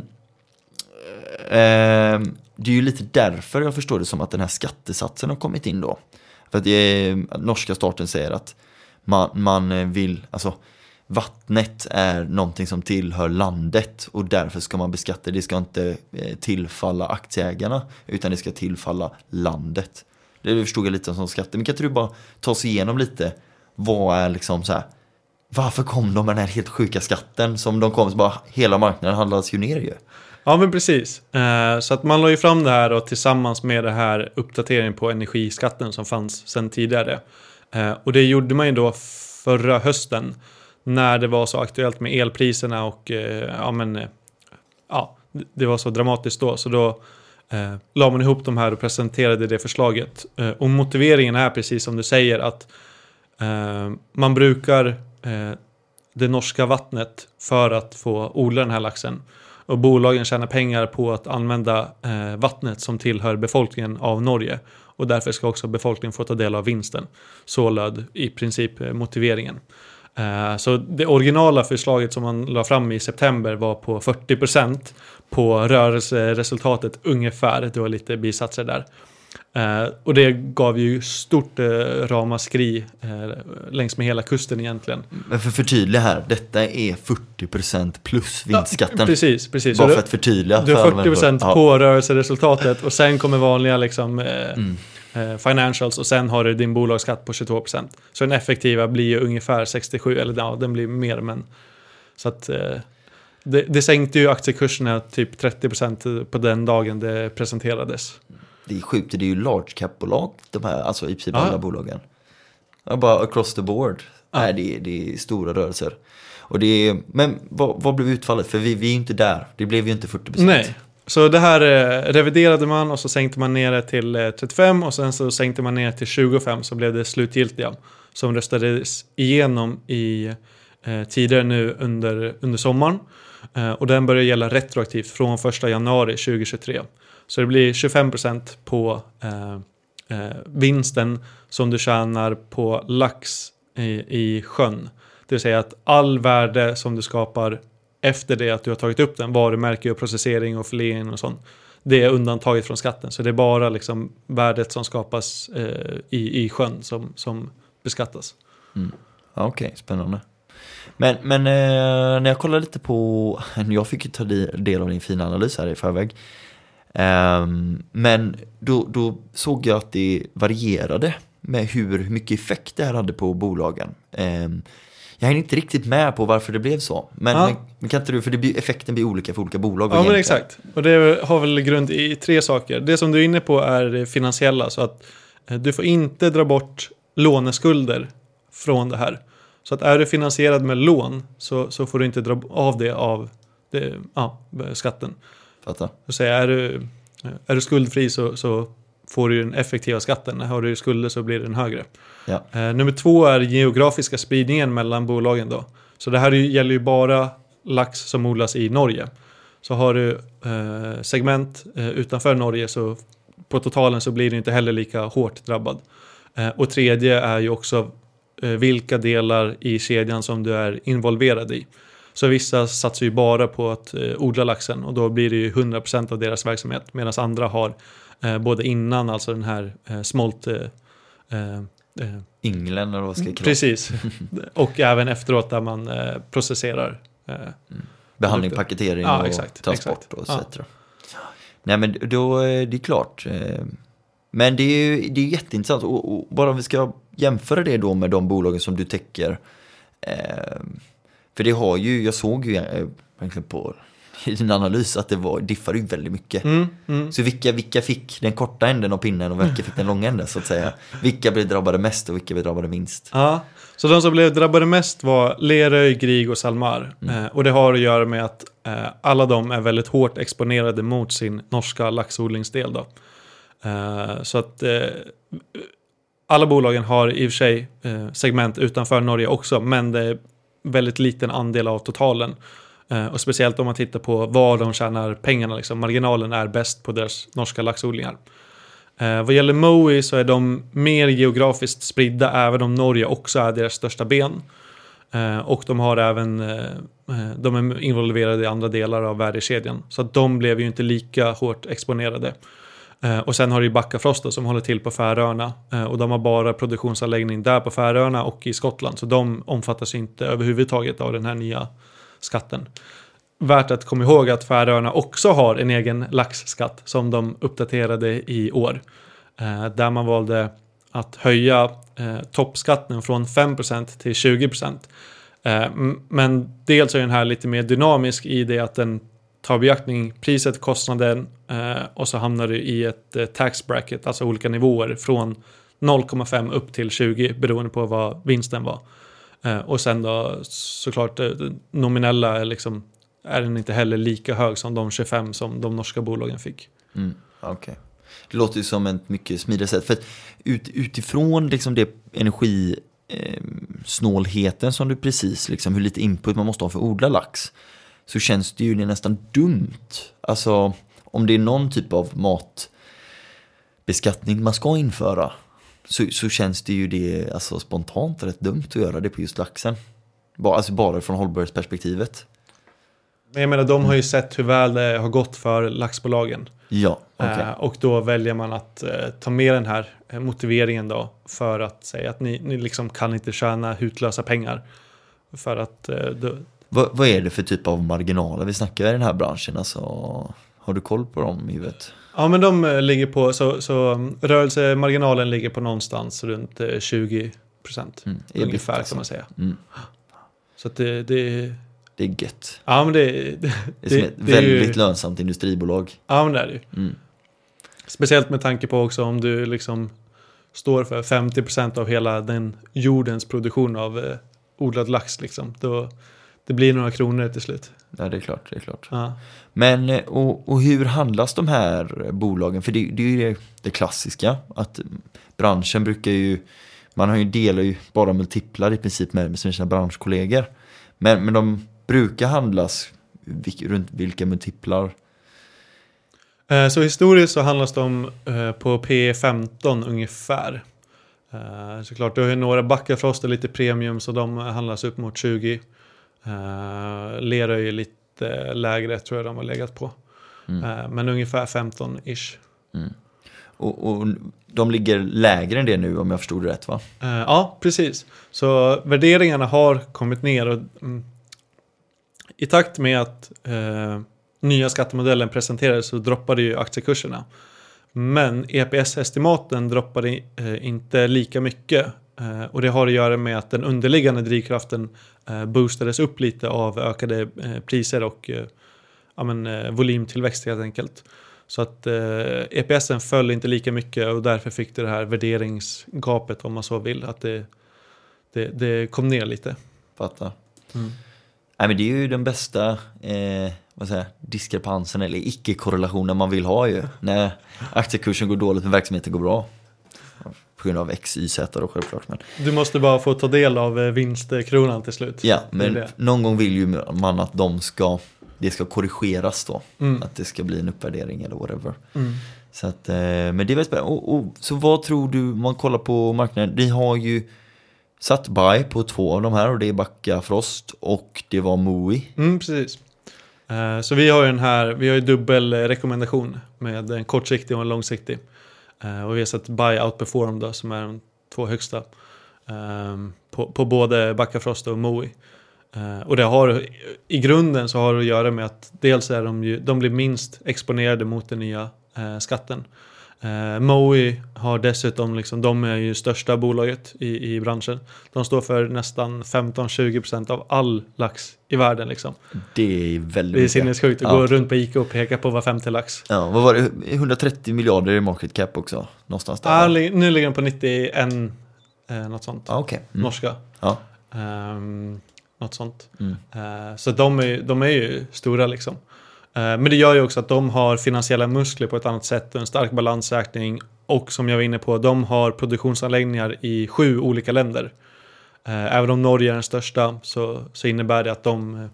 eh, det är ju lite därför jag förstår det som att den här skattesatsen har kommit in då. För att det är, norska staten säger att man, man vill, alltså vattnet är någonting som tillhör landet och därför ska man beskatta. Det ska inte tillfalla aktieägarna utan det ska tillfalla landet. Det förstod jag lite som skatter. Men kan du bara ta sig igenom lite, vad är liksom så här, varför kom de med den här helt sjuka skatten som de kom så bara hela marknaden handlas ju ner ju. Ja, men precis. Eh, så att man la ju fram det här och tillsammans med det här uppdateringen på energiskatten som fanns sedan tidigare. Eh, och det gjorde man ju då förra hösten när det var så aktuellt med elpriserna och eh, ja, men, eh, ja, det var så dramatiskt då. Så då eh, la man ihop de här och presenterade det förslaget. Eh, och motiveringen är precis som du säger att eh, man brukar eh, det norska vattnet för att få odla den här laxen. Och bolagen tjänar pengar på att använda eh, vattnet som tillhör befolkningen av Norge. Och därför ska också befolkningen få ta del av vinsten. Så löd i princip eh, motiveringen. Eh, så det originala förslaget som man la fram i september var på fyrtio procent på rörelseresultatet ungefär. Det var lite bisatser där. Eh, och det gav ju stort eh, ramaskri eh, längs med hela kusten egentligen. Men för förtydliga här, detta är fyrtio procent plus vinstskatten. Ja, precis, precis. Bara Så för att förtydliga. Du har för fyrtio procent ja. på rörelseresultatet och sen kommer vanliga liksom, eh, Mm. eh, financials och sen har du din bolagsskatt på tjugotvå procent. Så den effektiva blir ju ungefär sextiosju, eller ja, den blir mer, men så att eh, det, det sänkte ju aktiekurserna typ trettio procent på den dagen det presenterades. Det är sjukt, det är ju large cap-bolag, de här, alltså i princip Ja. alla bolagen. Ja, bara across the board. Ja. Nej, det, är, det är stora rörelser. Och det är, men vad, vad blev utfallet? För vi, vi är inte där. Det blev ju inte fyrtio procent. Nej, så det här eh, reviderade man och så sänkte man ner det till eh, trettiofem och sen så sänkte man ner till tjugofem, så blev det slutgiltiga som röstades igenom i eh, tidigare nu under, under sommaren. Eh, och den börjar gälla retroaktivt från första januari tjugohundratjugotre. Så det blir tjugofem procent på eh, eh, vinsten som du tjänar på lax i, i sjön. Det vill säga att all värde som du skapar efter det att du har tagit upp den, varumärke och processering och filering och sånt, det är undantaget från skatten. Så det är bara liksom värdet som skapas eh, i, i sjön som, som beskattas. Mm. Ja, okej, okay, spännande. Men, men eh, när jag kollade lite på, jag fick ju ta del av din fina analys här i förväg. Um, men då, då såg jag att det varierade med hur mycket effekt det här hade på bolagen. Um, jag är inte riktigt med på varför det blev så. Men, ja. men kan inte du, för det blir, effekten blir olika för olika bolag. Ja, men exakt. Och det har väl grund i tre saker. Det som du är inne på är finansiella, så att eh, du får inte dra bort låneskulder från det här. Så att är du finansierad med lån så, så får du inte dra av det av det, ja, skatten. Fattar. Så säga, är du, är du skuldfri så, så får du den effektiva skatten. Har du skulder så blir den högre. Ja. Eh, nummer två är geografiska spridningen mellan bolagen då. Så det här gäller ju bara lax som odlas i Norge. Så har du eh, segment eh, utanför Norge, så på totalen så blir det inte heller lika hårt drabbad. Eh, och tredje är ju också eh, vilka delar i kedjan som du är involverad i. Så vissa satsar ju bara på att eh, odla laxen och då blir det ju hundra procent av deras verksamhet. Medan andra har eh, både innan, alltså den här eh, smolt... Eh, eh, Inglen eller vad ska jag kalla. Precis. Och även efteråt där man eh, processerar. Eh, mm. Behandling, produkter. paketering Ja, och exakt, transport exakt. och Ja. et cetera. Nej, men då är det klart. Men det är ju det är jätteintressant. Och, och bara om vi ska jämföra det då med de bolagen som du täcker. Eh, för det har ju, jag såg ju egentligen på i din analys att det var, diffar ju väldigt mycket. Mm, mm. Så vilka, vilka fick den korta änden av pinnen och vilka fick den långa änden så att säga. Vilka blev drabbade mest och vilka blev drabbade minst? Ja, så de som blev drabbade mest var Leröy, Grieg och Salmar. Mm. Eh, och det har att göra med att eh, alla de är väldigt hårt exponerade mot sin norska laxodlingsdel då. Eh, så att eh, alla bolagen har i och för sig eh, segment utanför Norge också, men det är väldigt liten andel av totalen. Uh, och speciellt om man tittar på var de tjänar pengarna. Liksom. Marginalen är bäst på deras norska laxodlingar. Uh, vad gäller Mowi så är de mer geografiskt spridda, även om Norge också är deras största ben. Uh, och de har även uh, de är involverade i andra delar av värdekedjan. Så att de blev ju inte lika hårt exponerade. Uh, och sen har du Bakkafrost som håller till på Färöarna. Uh, och de har bara produktionsanläggning där på Färöarna och i Skottland. Så de omfattas inte överhuvudtaget av den här nya skatten. Värt att komma ihåg att Färöarna också har en egen laxskatt som de uppdaterade i år. Eh, där man valde att höja eh, toppskatten från fem procent till tjugo procent. Eh, m- men dels är den här lite mer dynamisk i det att den tar beaktning priset, kostnaden eh, och så hamnar du i ett eh, tax bracket, alltså olika nivåer från noll komma fem upp till tjugo beroende på vad vinsten var. Uh, och sen då såklart uh, nominella är, liksom, är den inte heller lika hög som de tjugofem som de norska bolagen fick. Mm, okej. Okay. Det låter ju som ett mycket smidigare sätt. För att ut, utifrån liksom det energisnålheten eh, som du precis, liksom, hur lite input man måste ha för att odla lax, så känns det ju nästan dumt. Alltså om det är någon typ av matbeskattning man ska införa, Så, så känns det ju det alltså, spontant rätt dumt att göra det på just laxen. Bara, alltså bara från hållbarhetsperspektivet. Men jag menar, de har ju sett hur väl det har gått för laxbolagen. Ja, okej. Okay. Eh, och då väljer man att eh, ta med den här eh, motiveringen då för att säga att ni, ni liksom kan inte tjäna hutlösa pengar. För att... Eh, då... Va, vad är det för typ av marginaler vi snackar i den här branschen? Alltså, har du koll på dem, givet? Ja, men de eh, ligger på... Så, så rörelsemarginalen ligger på någonstans runt eh, tjugo procent. Mm, ungefär alltså. Kan man säga. Mm. Så att det... det Det är gött. Ja, men det, det, det är som ett det väldigt ju... lönsamt industribolag. Ja, men det är det ju. Mm. Speciellt med tanke på också om du liksom står för femtio procent av hela den jordens produktion av eh, odlad lax. Liksom. Då, det blir några kronor till slut. Ja, det är klart. Det är klart. Ja. Men, och, och hur handlas de här bolagen? För det, det är ju det, det klassiska. Att branschen brukar ju... Man har ju delar ju bara multiplar i princip med, med sina branschkollegor. Men, men de... brukar handlas runt vilka multiplar? Eh, så historiskt så handlas de eh, på P femton ungefär. Eh, såklart, det är några Backafrost är lite premium så de handlas upp mot tjugo. Eh, Lera är ju lite lägre tror jag de har legat på. Mm. Eh, men ungefär femton-ish. Mm. Och, och de ligger lägre än det nu om jag förstod det rätt va? Eh, ja, precis. Så värderingarna har kommit ner och... Mm, i takt med att eh, nya skattemodellen presenterades så droppade ju aktiekurserna. Men E P S-estimaten droppade eh, inte lika mycket. Eh, och det har att göra med att den underliggande drivkraften eh, boostades upp lite av ökade eh, priser och eh, ja, men, eh, volymtillväxt helt enkelt. Så att eh, E P S:en föll inte lika mycket och därför fick det här värderingsgapet om man så vill. Att det, det, det kom ner lite. Fattar. Mm. Nej, men det är ju den bästa eh, vad säger, diskrepansen eller icke-korrelationen man vill ha ju. När aktiekursen går dåligt men verksamheten går bra. På grund av X, Y, Z då självklart. Men... Du måste bara få ta del av vinstkronan till slut. Ja, men det det. Någon gång vill ju man att de ska, det ska korrigeras då. Mm. Att det ska bli en uppvärdering eller whatever. Mm. Så att, eh, men det är väldigt spännande. Och, och, så vad tror du, om man kollar på marknaden, ni har ju satt buy på två av de här och det är Backafrost och det var Mowi. Mm, precis. Uh, så vi har ju den här, vi har ju dubbel rekommendation med en kortsiktig och en långsiktig. Uh, och vi har satt buy outperform då, som är de två högsta um, på, på både Backafrost och Mowi. Uh, och det har, i grunden så har det att göra med att dels är de ju, de blir minst exponerade mot den nya uh, skatten. Uh, Mowi har dessutom liksom, de är ju största bolaget i, i branschen. De står för nästan femton till tjugo procent av all lax i världen liksom. Det är väldigt Det är sinnessjukt att ja. gå runt på Ica och peka på var femte lax. Ja, vad var det? hundratrettio miljarder i market cap också någonstans där. Ja, nu ligger de på nittioen eh, något sånt. Ah, okay. mm. Norska. Ja. Um, något sånt. Mm. Uh, så de är, de är ju stora liksom. Men det gör ju också att de har finansiella muskler på ett annat sätt och en stark balansräkning. Och som jag var inne på, de har produktionsanläggningar i sju olika länder. Även om Norge är den största så, så innebär det att de,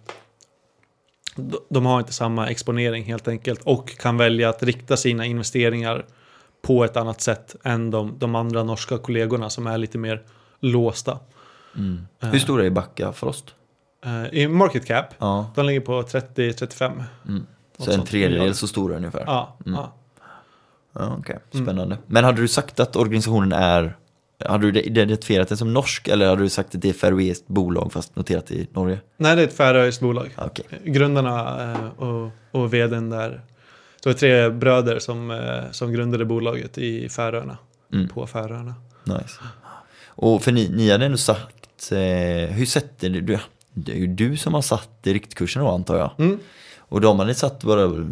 de har inte samma exponering helt enkelt. Och kan välja att rikta sina investeringar på ett annat sätt än de, de andra norska kollegorna som är lite mer låsta. Mm. Hur stora är Backafrost? I market cap, ja. de ligger på trettio till trettiofem. Mm. Så en tredjedel så stora ungefär. Ja, mm. ja. ja Okej, okay. Spännande. Mm. Men hade du sagt att organisationen är, hade du identifierat den som norsk eller hade du sagt att det är färöiskt bolag fast noterat i Norge? Nej, det är ett färöiskt bolag. Okay. Grundarna och, och vdn där, det var tre bröder som, som grundade bolaget i Färöarna, mm. på Färöarna. Nice. Och för ni, ni hade ändå sagt, eh, hur sätter du, det är ju du som har satt riktkursen då antar jag. Mm. Och de hade satt bara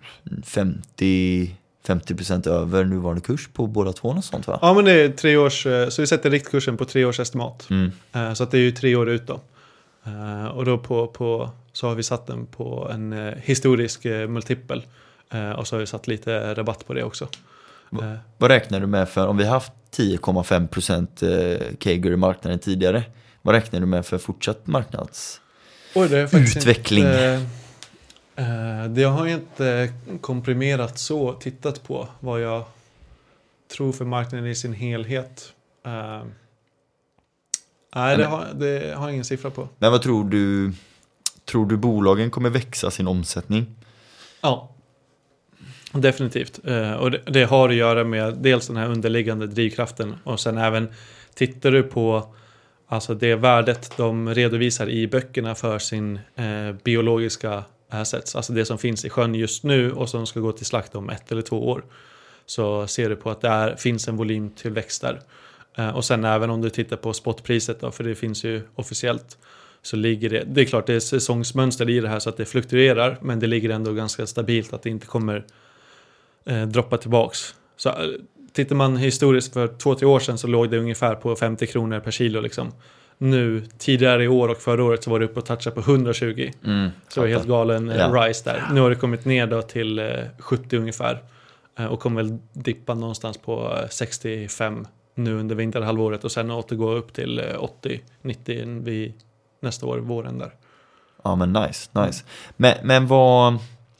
femtio procent över nuvarande kurs på båda två och sånt va? Ja, men det är tre års, så vi sätter riktkursen på tre års estimat. Mm. Så att det är ju tre år ut då. Och då på, på, så har vi satt den på en historisk multipel. Och så har vi satt lite rabatt på det också. Va, vad räknar du med för, om vi har haft tio komma fem procent K G i marknaden tidigare, vad räknar du med för fortsatt marknads Oj, det är utveckling? Inte, uh, det har jag inte komprimerat så, tittat på vad jag tror för marknaden i sin helhet. Uh, nej, det har, det har jag ingen siffra på. Men vad tror du, tror du bolagen kommer växa sin omsättning? Ja, definitivt. Eh, och det, det har att göra med dels den här underliggande drivkraften och sen även tittar du på alltså det värdet de redovisar i böckerna för sin eh, biologiska assets, alltså det som finns i sjön just nu och som ska gå till slakt om ett eller två år, så ser du på att där finns en volymtillväxt där. Eh, och sen även om du tittar på spotpriset då, för det finns ju officiellt, så ligger det, det är klart det är säsongsmönster i det här så att det fluktuerar, men det ligger ändå ganska stabilt att det inte kommer eh, droppa tillbaks. Så eh, tittar man historiskt för två, tre år sedan så låg det ungefär på femtio kronor per kilo liksom. Nu, tidigare i år och förra året så var det uppe och touchade på hundratjugo. Mm, så det var helt galen eh, ja. rise där. Nu har det kommit ner då till eh, sjuttio ungefär. Eh, och kommer väl dippa någonstans på eh, sextiofem nu under vinterhalvåret och sen återgå upp till eh, åttio nittio vid nästa år, våren där. Ja, men nice, nice. Men, men vad...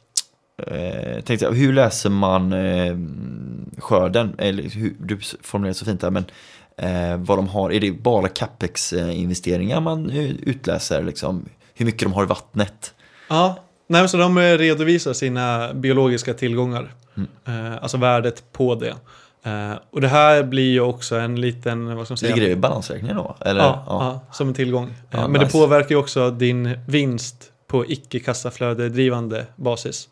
Eh, tänkte jag, hur läser man eh, skörden? Eller hur, du formulerar så fint här, men eh, vad de har, är det bara capex-investeringar man utläser? Liksom, hur mycket de har i vattnet? Ja, nej, så de redovisar sina biologiska tillgångar. Mm. Eh, alltså värdet på det. Uh, och det här blir ju också en liten, vad ska man säga? Ligger det i balansräkningen då? Eller? Ja, ja. ja, som en tillgång. Ja, uh, men nice. det påverkar ju också din vinst på icke-kassaflödedrivande basis.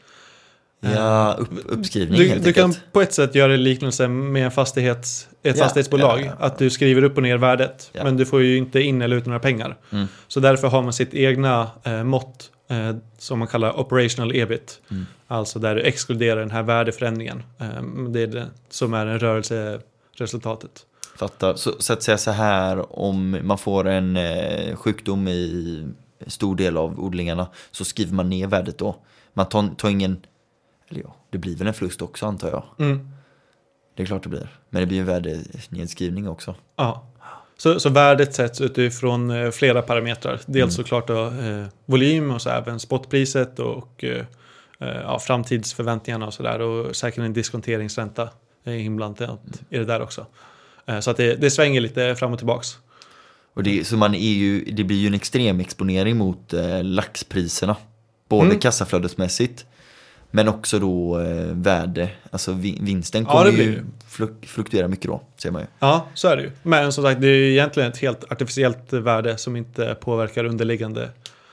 Ja, upp, uppskrivning du, helt du kan enkelt. på ett sätt göra liknelse med en fastighets, ett ja, fastighetsbolag. Ja, ja, ja. Att du skriver upp och ner värdet. Ja. Men du får ju inte in eller ut några pengar. Mm. Så därför har man sitt egna eh, mått eh, som man kallar operational E B I T. Mm. Alltså där du exkluderar den här värdeförändringen. Eh, det är det som är en rörelseresultatet. Fattar. Så, så att säga så här, om man får en eh, sjukdom i stor del av odlingarna så skriver man ner värdet då. Man tar, tar ingen... Eller ja, det blir väl en förlust också antar jag. Mm. Det är klart det blir. Men det blir en värdenedskrivning också. Ja. Så, så värdet sätts utifrån eh, flera parametrar. Dels mm. såklart då, eh, volym och så även spotpriset och eh, ja, framtidsförväntningarna och sådär. Och säkert en diskonteringsränta är inblandat mm. i det där också. Eh, så att det, det svänger lite fram och tillbaks. Och det, så man är ju, det blir ju en extrem exponering mot eh, laxpriserna. Både mm. kassaflödesmässigt men också då eh, värde, alltså vinsten kommer ja, ju fluk- fluktuera mycket då, ser man ju. Ja, så är det ju. Men som sagt, det är ju egentligen ett helt artificiellt värde som inte påverkar underliggande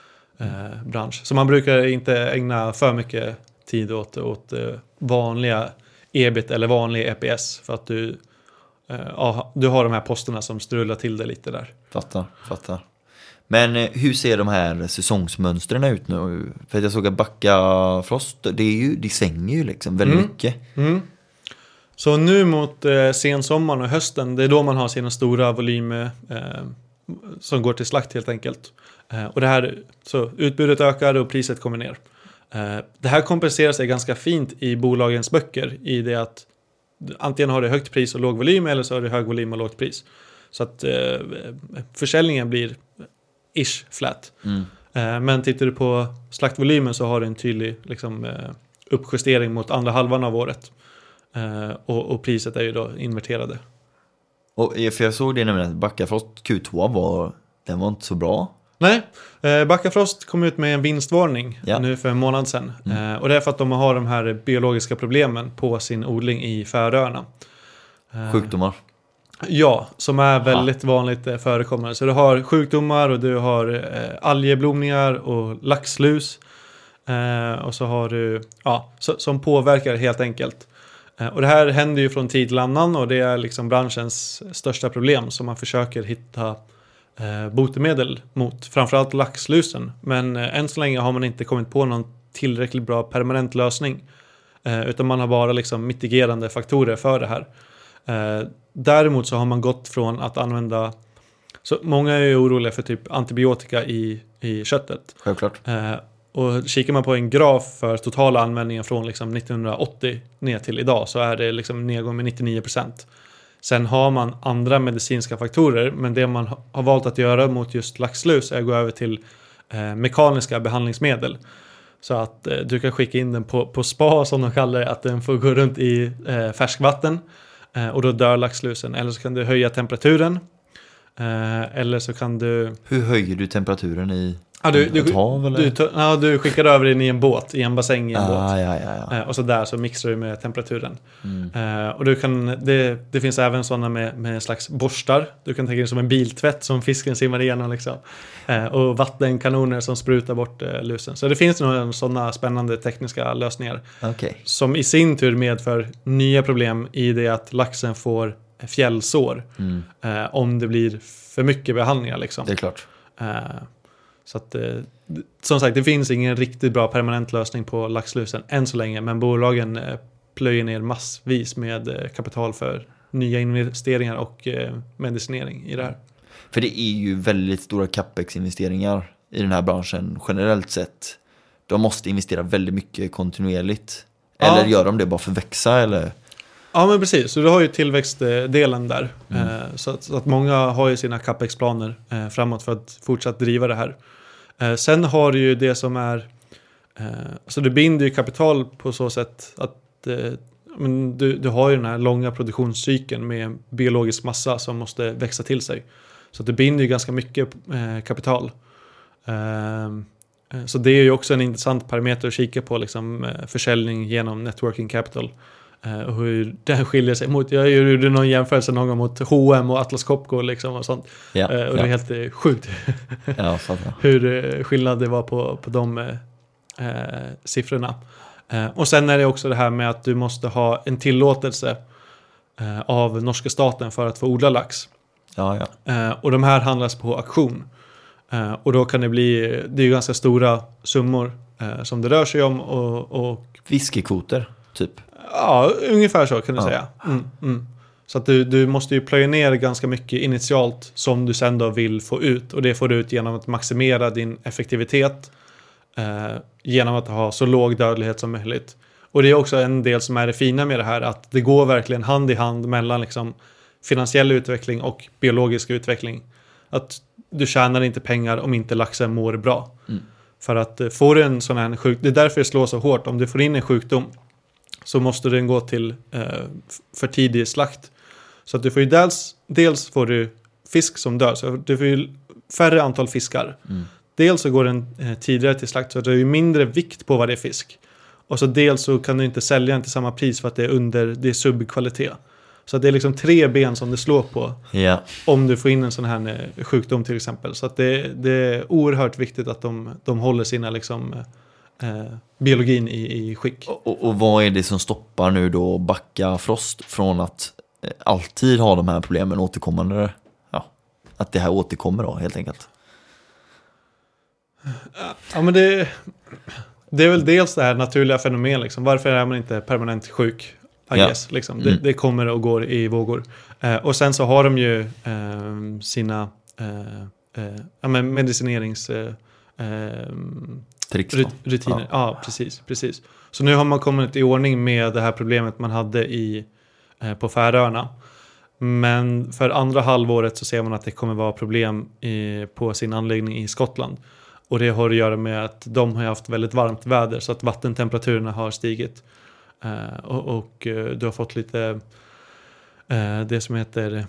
eh, bransch. Så man brukar inte ägna för mycket tid åt, åt eh, vanliga E B I T eller vanlig E P S för att du, eh, ja, du har de här posterna som strular till det lite där. Fattar, fattar. Men hur ser de här säsongsmönstren ut nu? För att jag såg att Backafrost, det, är ju, det svänger ju liksom väldigt mm. mycket. Mm. Så nu mot eh, sensommaren och hösten, det är då man har sina stora volymer eh, som går till slakt helt enkelt. Eh, och det här, så utbudet ökar och priset kommer ner. Eh, det här kompenserar sig ganska fint i bolagens böcker i det att antingen har du högt pris och låg volym eller så har du hög volym och lågt pris. Så att eh, försäljningen blir ish flat. Mm. Eh, men tittar du på slaktvolymen så har du en tydlig liksom, eh, uppjustering mot andra halvan av året. Eh, och, och priset är ju då inverterade. Och för jag såg det nämligen att Backafrost Q två var, den var inte så bra. Nej, eh, Backafrost kom ut med en vinstvarning ja. nu för en månad sedan. Mm. Eh, och det är för att de har de här biologiska problemen på sin odling i Färöarna. Eh, Sjukdomar. Ja, som är väldigt Aha. vanligt eh, förekommande. Så du har sjukdomar och du har eh, algeblomningar och laxlus. Eh, och så har du, ja, så, som påverkar helt enkelt. Eh, och det här händer ju från tid till annan och det är liksom branschens största problem som man försöker hitta eh, botemedel mot. Framförallt laxlusen. Men eh, än så länge har man inte kommit på någon tillräckligt bra permanent lösning. Eh, utan man har bara liksom mitigerande faktorer för det här. Eh, däremot så har man gått från att använda, så många är ju oroliga för typ antibiotika i, i köttet. Självklart. Eh, och kikar man på en graf för totala användningen från liksom nittonhundraåttio ner till idag så är det liksom nedgång med nittionio procent. Sen har man andra medicinska faktorer, men det man har valt att göra mot just laxlus är att gå över till eh, mekaniska behandlingsmedel. Så att eh, du kan skicka in den på, på spa som de kallar det, att den får gå runt i eh, färskvatten. Eh, och då dör laxlusen. Eller så kan du höja temperaturen. Eh, eller så kan du... Hur höjer du temperaturen i... Ja, du, du, ett hav, eller? du, du, ja, du skickar över den i en båt, i en bassäng i en ah, båt. Ja, ja, ja. Eh, och så där så mixar du med temperaturen. Mm. Eh, och du kan, det, det finns även sådana med, med en slags borstar. Du kan tänka dig som en biltvätt som fisken simmar igenom. Liksom. Eh, och vattenkanoner som sprutar bort eh, lusen. Så det finns några sådana spännande tekniska lösningar. Okay. Som i sin tur medför nya problem i det att laxen får fjällsår. Mm. Eh, om det blir för mycket behandlingar. Liksom. Det är klart. Eh, så att, eh, som sagt, det finns ingen riktigt bra permanent lösning på laxlusen än så länge. Men bolagen eh, plöjer ner massvis med eh, kapital för nya investeringar och eh, medicinering i det här. För det är ju väldigt stora capex-investeringar i den här branschen generellt sett. De måste investera väldigt mycket kontinuerligt. Eller Ja. gör de det bara för att växa? Eller? Ja, men precis. Så du har ju tillväxtdelen där. Mm. Eh, så, att, så att många har ju sina capex-planer eh, framåt för att fortsatt driva det här. Eh, sen har du ju det som är... Eh, så du binder ju kapital på så sätt att eh, men du, du har ju den här långa produktionscykeln med biologisk massa som måste växa till sig. Så att du binder ju ganska mycket eh, kapital. Eh, så det är ju också en intressant parameter att kika på, liksom, eh, försäljning genom networking capital. Uh, och hur den skiljer sig mot, jag gjorde någon jämförelse någon gång mot H och M och Atlas Copco liksom och sånt. Ja, uh, och det är ja. helt uh, sjukt Ja, fattar. hur uh, skillnad det var på, på de uh, uh, siffrorna. Uh, och sen är det också det här med att du måste ha en tillåtelse uh, av norska staten för att få odla lax. Ja, ja. Uh, och de här handlas på auktion. Uh, och då kan det bli, det är ju ganska stora summor uh, som det rör sig om och, och Fiskekvoter, typ. ja, ungefär så kan du Ja. säga. Mm, mm. Så att du, du måste ju plöja ner ganska mycket initialt som du sen då vill få ut. Och det får du ut genom att maximera din effektivitet. Eh, genom att ha så låg dödlighet som möjligt. Och det är också en del som är det fina med det här. Att det går verkligen hand i hand mellan liksom finansiell utveckling och biologisk utveckling. Att du tjänar inte pengar om inte laxen mår bra. Mm. För att eh, får du en sån här sjukdom, det är därför det slår så hårt. Om du får in en sjukdom så måste den gå till eh, för tidig slakt. Så att du får ju dels, dels får du fisk som dör. Så du får ju färre antal fiskar. Mm. Dels så går den eh, tidigare till slakt så att det är ju mindre vikt på varje fisk. Och så dels så kan du inte sälja den till samma pris för att det är under, det är subkvalitet. Så att det är liksom tre ben som det slår på. Ja. Om du får in en sån här eh, sjukdom till exempel. Så att det, det är oerhört viktigt att de, de håller sina liksom... Eh, biologin i, i skick. Och, och vad är det som stoppar nu då Backa Frost från att eh, alltid ha de här problemen återkommande? Ja, att det här återkommer då helt enkelt. Ja, men det, det är väl dels det här naturliga fenomen liksom. Varför är man inte permanent sjuk? I Ja. guess, liksom. Mm. det, det kommer och går i vågor. Eh, och sen så har de ju eh, sina eh, eh, ja, men medicinerings eh, eh, Tricks då. Rut- rutiner. Ja. ja, precis, precis. Så nu har man kommit i ordning med det här problemet man hade i, eh, på Färöarna. Men för andra halvåret så ser man att det kommer vara problem i, på sin anläggning i Skottland. Och det har att göra med att de har haft väldigt varmt väder så att vattentemperaturerna har stigit. Eh, och och eh, du har fått lite eh, det som heter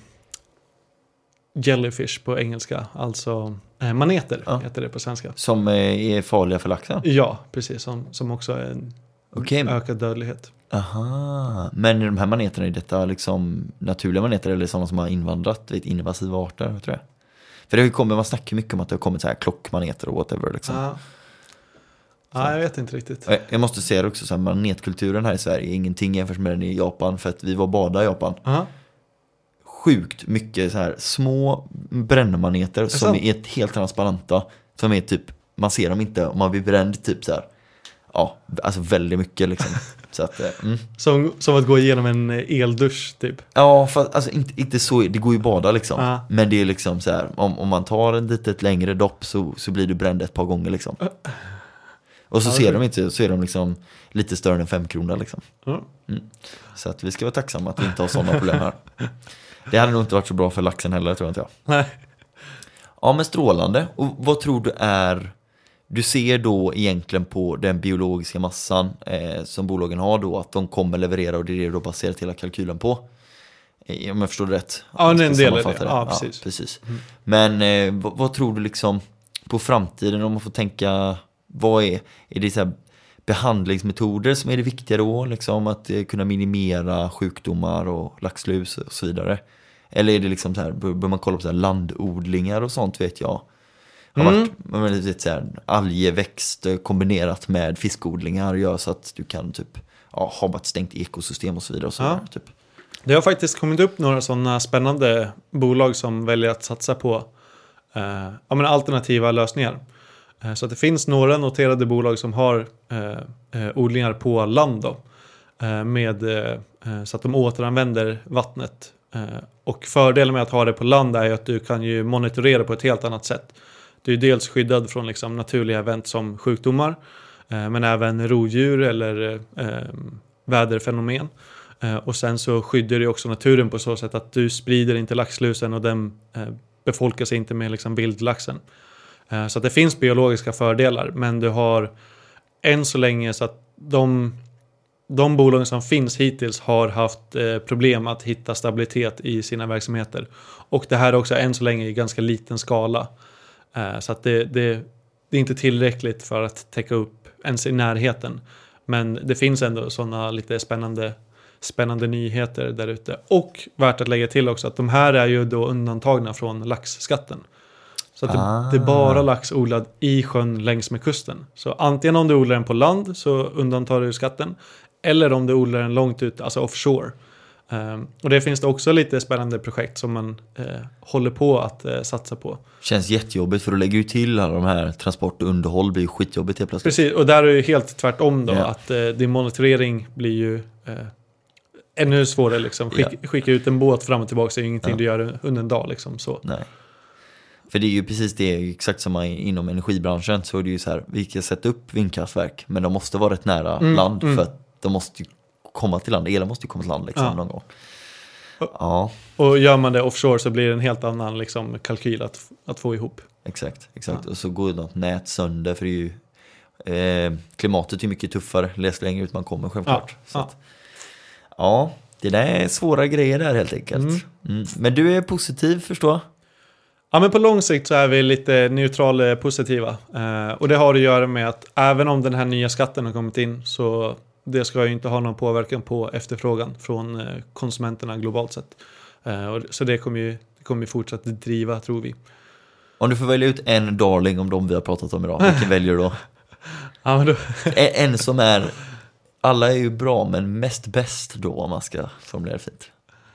jellyfish på engelska, alltså eh, maneter Ja. heter det på svenska. Som eh, är farliga för laxen? Ja, precis. Som, som också är en Okej. ökad dödlighet. Aha. Men de här maneterna, är detta liksom naturliga maneter eller sådana som har invandrat, vet, invasiva arter, tror jag? För det har ju kommit, man snackar mycket om att det har kommit så här klockmaneter och whatever liksom. Ja. Ja, jag vet inte riktigt. Och Jag måste säga det också, så här, manetkulturen här i Sverige är ingenting jämfört med den i Japan, för att vi var bada i Japan. Aha. Sjukt mycket så här små brännmaneter som sant? är helt transparenta, som är typ, man ser dem inte om man blir bränd typ så här. Ja, alltså väldigt mycket liksom. Så att, eh, mm. Som, som att gå igenom en eldusch typ. Ja, för alltså inte, inte så, det går ju bada liksom. Ja. Men det är liksom så här, om, om man tar en litet längre dopp så, så blir du bränd ett par gånger liksom. Och så Ja, ser det- de inte, så är de liksom lite större än fem kronor liksom. Ja. Mm. Så att vi ska vara tacksamma att vi inte har sådana problem här. Det hade nog inte varit så bra för laxen heller, tror jag inte jag. Nej. Ja, men strålande. Och vad tror du är, du ser då egentligen på den biologiska massan eh, som bolagen har då, att de kommer leverera, och det är det då baserat hela kalkylen på. Eh, om jag förstår det rätt. Ja, Jag det är ska en del av det. sammanfatta Ja, precis. precis. Men eh, vad, vad tror du liksom, på framtiden, om man får tänka, vad är, är det så här behandlingsmetoder som är det viktiga då? Liksom att eh, kunna minimera sjukdomar och laxlus och så vidare. Eller är det liksom så här, bör man kolla på så här landodlingar och sånt, vet jag. Har Mm. varit, men det är så här, algeväxt kombinerat med fiskodlingar gör så att du kan typ ja, ha bara ett stängt ekosystem och så vidare. Och så Ja. vidare typ. Det har faktiskt kommit upp några sådana spännande bolag som väljer att satsa på eh, ja, men alternativa lösningar. Eh, så att det finns några noterade bolag som har eh, eh, odlingar på land då, eh, med, eh, så att de återanvänder vattnet. Eh, och fördelen med att ha det på land är ju att du kan ju monitorera på ett helt annat sätt. Du är dels skyddad från liksom naturliga event som sjukdomar, eh, men även rovdjur eller eh, väderfenomen. Eh, och sen så skyddar du också naturen på så sätt att du sprider inte laxlusen och den eh, befolkar sig inte med liksom vildlaxen. Eh, så att det finns biologiska fördelar, men du har än så länge så att de, de bolagen som finns hittills har haft eh, problem att hitta stabilitet i sina verksamheter. Och det här är också än så länge i ganska liten skala. Eh, så att det, det, det är inte tillräckligt för att täcka upp ens i närheten. Men det finns ändå sådana lite spännande spännande nyheter där ute. Och värt att lägga till också att de här är ju då undantagna från laxskatten. Så att Ah. det, det är bara lax odlad i sjön längs med kusten. Så antingen om du odlar den på land så undantar du skatten. Eller om du odlar den långt ut, alltså offshore. Um, och det finns det också lite spännande projekt som man uh, håller på att uh, satsa på. Känns jättejobbigt för att lägga ut till alla de här transport och underhåll blir skitjobbigt helt plötsligt. Precis, och där är det helt tvärtom då. Ja. Att uh, din monitorering blir ju uh, ännu svårare liksom. Skick, Ja. Skicka ut en båt fram och tillbaka är ingenting Ja. du gör under en dag liksom. Så. Nej. För det är ju precis det, exakt som inom energibranschen så är det ju så här, vi kan sätta upp vindkraftverk men de måste vara rätt nära Mm, land mm. för att de måste ju komma till land, elen måste ju komma till land liksom Ja. någon gång. Ja, Och gör man det offshore så blir det en helt annan liksom, kalkyl att, att få ihop. exakt, exakt. Ja. Och så går något nät sönder för det är ju eh, klimatet är mycket tuffare, läs längre ut man kommer självklart. Ja, Så ja. att, ja, det där är svåra grejer där helt enkelt. Mm. Mm. Men du är positiv, förstår jag? Ja, men på lång sikt så är vi lite neutral positiva. Eh, och det har att göra med att även om den här nya skatten har kommit in så det ska ju inte ha någon påverkan på efterfrågan från eh, konsumenterna globalt sett. Eh, och, så det kommer ju, det kommer ju fortsätta driva, tror vi. Om du får välja ut en darling om de vi har pratat om idag, vilken väljer du då? Ja, men då En, en som är, alla är ju bra men mest bäst då om man ska formulera det fint.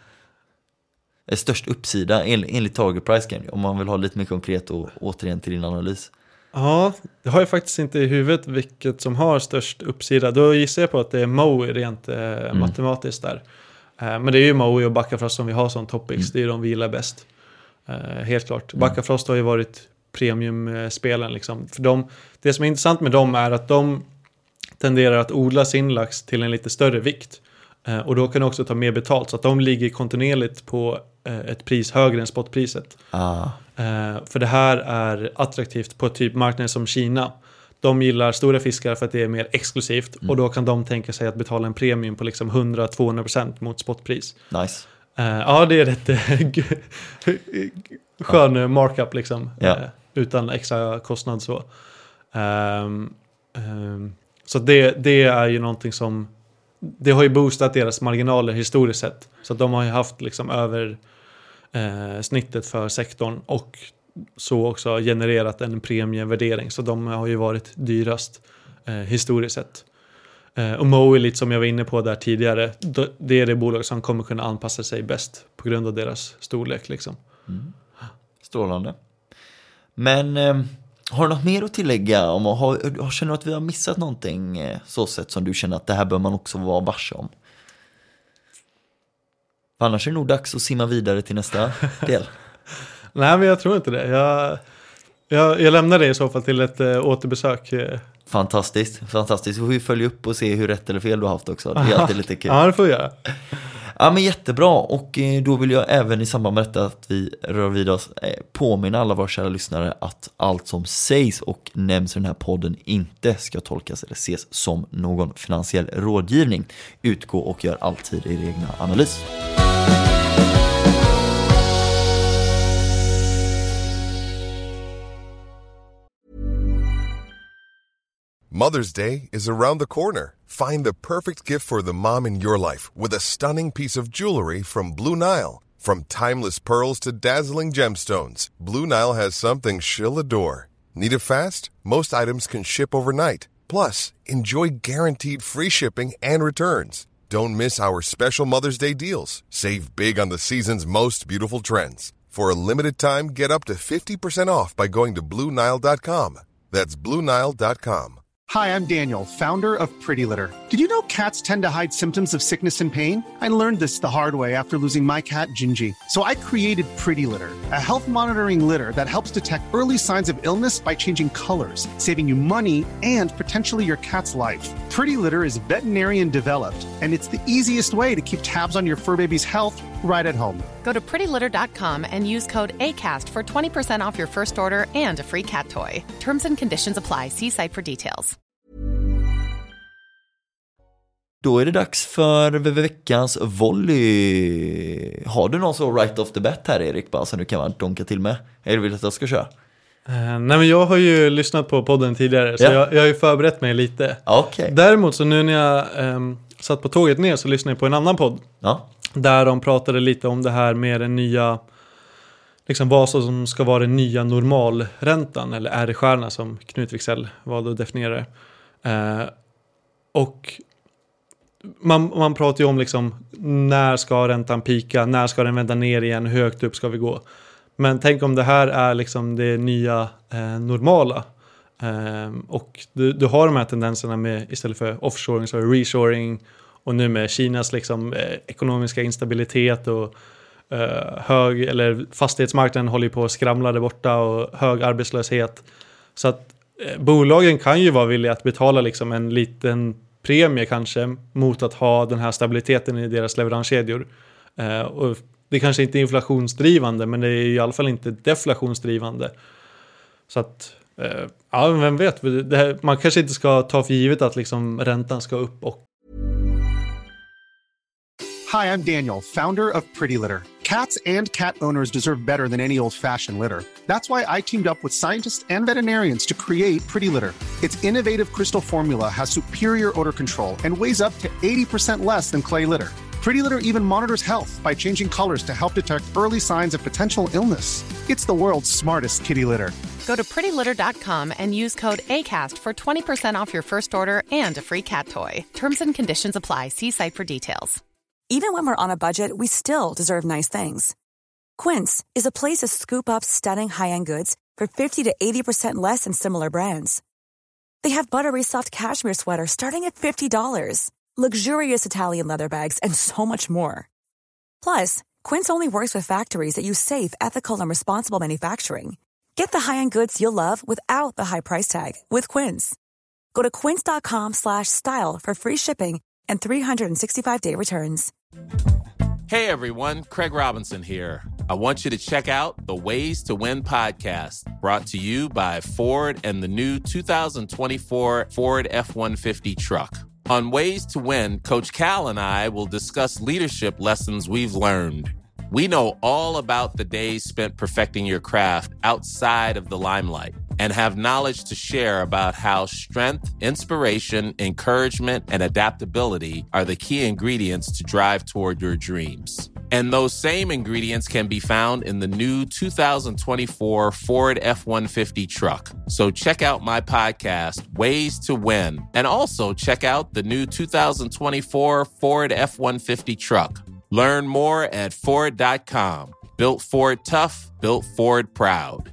Är störst uppsida enligt, enligt target price game, om man vill ha lite mer konkret och återigen till din analys. Ja, det har jag faktiskt inte i huvudet vilket som har störst uppsida. Då gissar jag på att det är Moe rent eh, Mm. matematiskt där. Eh, men det är ju Moe och Backafrost som vi har som topics. Mm. Det är ju de vi gillar bäst. Eh, helt klart. Backafrost har ju varit premiumspelen liksom. För de, det som är intressant med dem är att de tenderar att odla sin lax till en lite större vikt. Eh, och då kan de också ta mer betalt. Så att de ligger kontinuerligt på eh, ett pris högre än spotpriset. Ah, Eh, för det här är attraktivt på typ marknader som Kina. De gillar stora fiskar för att det är mer exklusivt. Mm. Och då kan de tänka sig att betala en premium på liksom hundra till tvåhundra procent mot spotpris. nice. Eh, ja, det är rätt eh, skön markup liksom. Ja. Eh, utan extra kostnad så. Ehm, ehm, så det, det är ju någonting som det har ju boostat deras marginaler historiskt sett. Så att de har ju haft liksom över eh, snittet för sektorn och så också genererat en premievärdering. Så de har ju varit dyrast eh, historiskt sett. Eh, och Moe, lite som jag var inne på där tidigare, då, det är det bolag som kommer kunna anpassa sig bäst på grund av deras storlek liksom. Strålande. Men eh, har du något mer att tillägga? Om, har, har, känner du att vi har missat någonting eh, så sätt som du känner att det här bör man också vara varse om? För annars är det nog dags att simma vidare till nästa del. Nej, men jag tror inte det. Jag, jag, jag lämnar det i så fall till ett äh, återbesök. Fantastiskt, fantastiskt. Vi får ju följa upp och se hur rätt eller fel du har haft också. Det är alltid lite kul. Ja, det får jag göra. Ja, men jättebra. Och eh, då vill jag även i samband med detta att vi rör vid oss eh, påminna alla våra kära lyssnare att allt som sägs och nämns i den här podden inte ska tolkas eller ses som någon finansiell rådgivning. Utgå och gör alltid er egna analys. Mother's Day is around the corner. Find the perfect gift for the mom in your life with a stunning piece of jewelry from Blue Nile. From timeless pearls to dazzling gemstones, Blue Nile has something she'll adore. Need it fast? Most items can ship overnight. Plus, enjoy guaranteed free shipping and returns. Don't miss our special Mother's Day deals. Save big on the season's most beautiful trends. For a limited time, get up to fifty percent off by going to blue nile dot com. That's blue nile dot com. Hi, I'm Daniel, founder of Pretty Litter. Did you know cats tend to hide symptoms of sickness and pain? I learned this the hard way after losing my cat, Gingy. So I created Pretty Litter, a health monitoring litter that helps detect early signs of illness by changing colors, saving you money and potentially your cat's life. Pretty Litter is veterinarian developed, and it's the easiest way to keep tabs on your fur baby's health right at home. Go to pretty litter dot com and use code ACAST for twenty percent off your first order and a free cat toy. Terms and conditions apply. See site for details. Då är det dags för veckans volley. Har du någon så right off the bat här, Erik, bara så nu kan man donka till med? Eller vill du att jag ska köra? Uh, nej, men jag har ju lyssnat på podden tidigare, så ja. jag, jag har ju förberett mig lite. Okay. Däremot så nu när jag um, satt på tåget ner så lyssnade jag på en annan podd. Ja. Där de pratade lite om det här med den nya, liksom vad som ska vara den nya normalräntan, eller R-stjärna som Knut Wicksell valde att definiera det. Uh, och man, man pratar ju om liksom, när ska räntan pika, när ska den vända ner igen, hur högt upp ska vi gå. Men tänk om det här är liksom det nya eh, normala. Eh, och du, du har de här tendenserna med, istället för offshoring så är det reshoring. Och nu med Kinas liksom, eh, ekonomiska instabilitet och eh, hög, eller fastighetsmarknaden håller ju på att skramla där borta och hög arbetslöshet. Så att eh, bolagen kan ju vara villiga att betala liksom en liten premie kanske mot att ha den här stabiliteten i deras leveranskedjor. Eh, och det kanske inte är inflationsdrivande, men det är i alla fall inte deflationsdrivande. Så att, eh, ja, vem vet, det här, man kanske inte ska ta för givet att liksom räntan ska upp. Och Hi, I'm Daniel, founder of Pretty Litter. Cats and cat owners deserve better than any old-fashioned litter. That's why I teamed up with scientists and veterinarians to create Pretty Litter. Its innovative crystal formula has superior odor control and weighs up to eighty percent less than clay litter. Pretty Litter even monitors health by changing colors to help detect early signs of potential illness. It's the world's smartest kitty litter. Go to pretty litter dot com and use code ACAST for twenty percent off your first order and a free cat toy. Terms and conditions apply. See site for details. Even when we're on a budget, we still deserve nice things. Quince is a place to scoop up stunning high-end goods for fifty to eighty percent less than similar brands. They have buttery soft cashmere sweaters starting at fifty dollars, luxurious Italian leather bags, and so much more. Plus, Quince only works with factories that use safe, ethical, and responsible manufacturing. Get the high-end goods you'll love without the high price tag with Quince. Go to quince dot com slash style for free shipping and three sixty-five day returns. Hey everyone, Craig Robinson here. I want you to check out the Ways to Win podcast, brought to you by Ford and the new two thousand twenty-four Ford F one fifty truck. On Ways to Win, Coach Cal and I will discuss leadership lessons we've learned. We know all about the days spent perfecting your craft outside of the limelight and have knowledge to share about how strength, inspiration, encouragement, and adaptability are the key ingredients to drive toward your dreams. And those same ingredients can be found in the new two thousand twenty-four Ford F one fifty truck. So check out my podcast, Ways to Win, and also check out the new two thousand twenty-four Ford F one fifty truck. Learn more at Ford dot com. Built Ford tough, built Ford proud.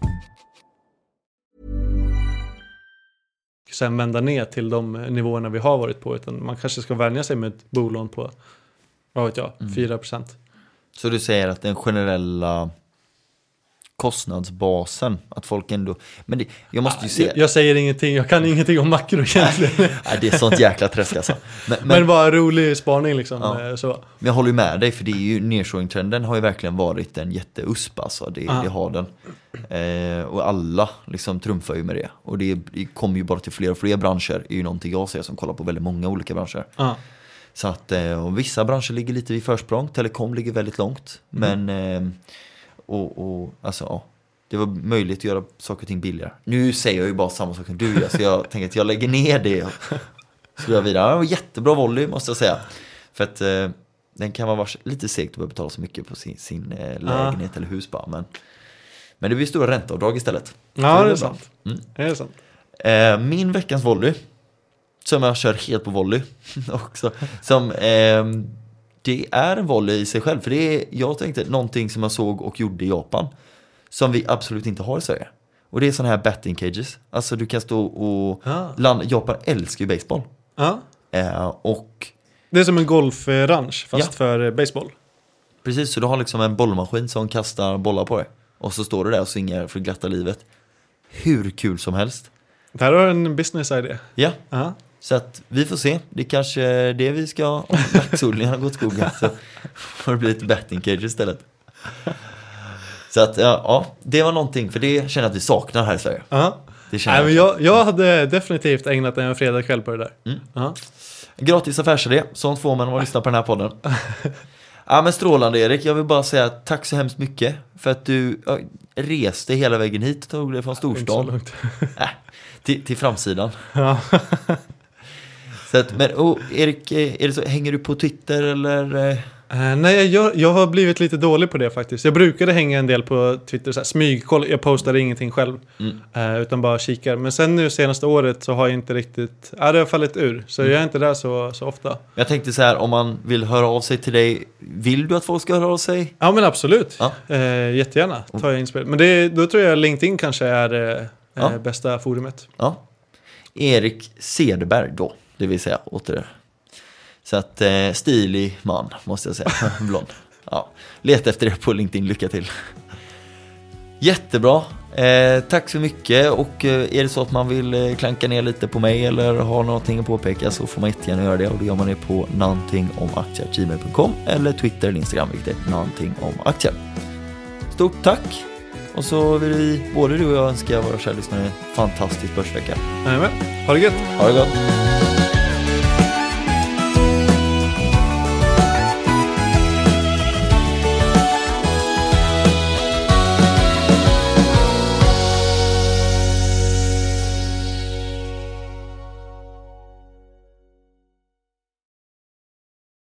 Sen vända ner till de nivåerna vi har varit på, utan man kanske ska vänja sig med ett bolån på, vad vet jag, mm. fyra procent. Så du säger att den generella kostnadsbasen, att folk ändå, men det, jag måste ju se. Jag, jag säger ingenting, jag kan ingenting om makro egentligen. Nej, det är sånt jäkla träsk alltså. Men, men, men bara rolig spaning liksom. Ja. Så. Men jag håller ju med dig, för det är ju, nearshoring-trenden har ju verkligen varit en jätteusp alltså, det, det har den. Eh, och alla liksom trumfar ju med det. Och det, det kommer ju bara till fler och fler branscher, är ju någonting jag ser som kollar på väldigt många olika branscher. Ja. Så att, eh, och vissa branscher ligger lite vid försprång, telekom ligger väldigt långt. Mm. Men, eh, och, och alltså ja. det var möjligt att göra saker och ting billigare. Nu säger jag ju bara samma sak som du gör, så jag tänker att jag lägger ner det och så går jag vidare. Det var jättebra volley, måste jag säga. För att eh, den kan vara lite segt att behöva betala så mycket på sin, sin eh, lägenhet ah. eller hus bara. Men, men det blir stora ränteavdrag istället. Ja, det, det är sant. Mm. Det är sant. Eh, min veckans volley, som jag kör helt på volley också, som eh, det är en volley i sig själv. För det är, jag tänkte, någonting som jag såg och gjorde i Japan som vi absolut inte har i Sverige. Och det är sådana här batting cages. Alltså du kan stå och ah. landa. Japan älskar ju baseball. Ah. Eh, och det är som en golfranch fast ja. för baseball. Precis, så du har liksom en bollmaskin som kastar bollar på dig. Och så står du där och svingar för glatta livet. Hur kul som helst. Det här är en business idea. Ja, uh-huh. Så att vi får se. Det är kanske det vi ska, om laxodlingen har gått skogen, så får det bli ett batting cage istället. Så att ja, ja, det var någonting, för det känner jag att vi saknar här i Sverige. Uh-huh. Det känner Nej, jag, men jag, jag hade definitivt ägnat en fredagkväll på det där. Mm. Uh-huh. Gratis affärsidé, sånt får man om man lyssnar på den här podden. Ja, men strålande Erik, jag vill bara säga tack så hemskt mycket för att du ja, reste hela vägen hit, tog det från storstan äh, till, till framsidan. Ja. Så att, men oh, Erik, är det så, hänger du på Twitter eller? Uh, nej, jag, jag har blivit lite dålig på det faktiskt. Jag brukade hänga en del på Twitter, så här, smygkoll. Jag postade ingenting själv, mm. uh, utan bara kikar. Men sen nu senaste året så har jag inte riktigt, ja, det har fallit ur. Så mm. jag är inte där så, så ofta. Jag tänkte så här, om man vill höra av sig till dig, vill du att folk ska höra av sig? Ja, men absolut. Ja. Uh, jättegärna tar jag inspel. Men det, då tror jag LinkedIn kanske är uh, ja. bästa forumet. Ja. Erik Cederberg då, det vill säga åter. Så att eh, stilig man, måste jag säga. Blond. Ja. Leta efter det på LinkedIn, lycka till. Jättebra. Eh, tack så mycket. Och eh, är det så att man vill eh, klanka ner lite på mig eller ha någonting att påpeka, så får man jättegärna göra det. Och då gör man det på någonting om aktier gmail punkt com eller Twitter eller Instagram, vilket är någonting om aktier. Stort tack. Och så vill vi, både du och jag, önska våra kära lyssnare en fantastisk börsvecka. Amen. Ha det gött. Ha det gott.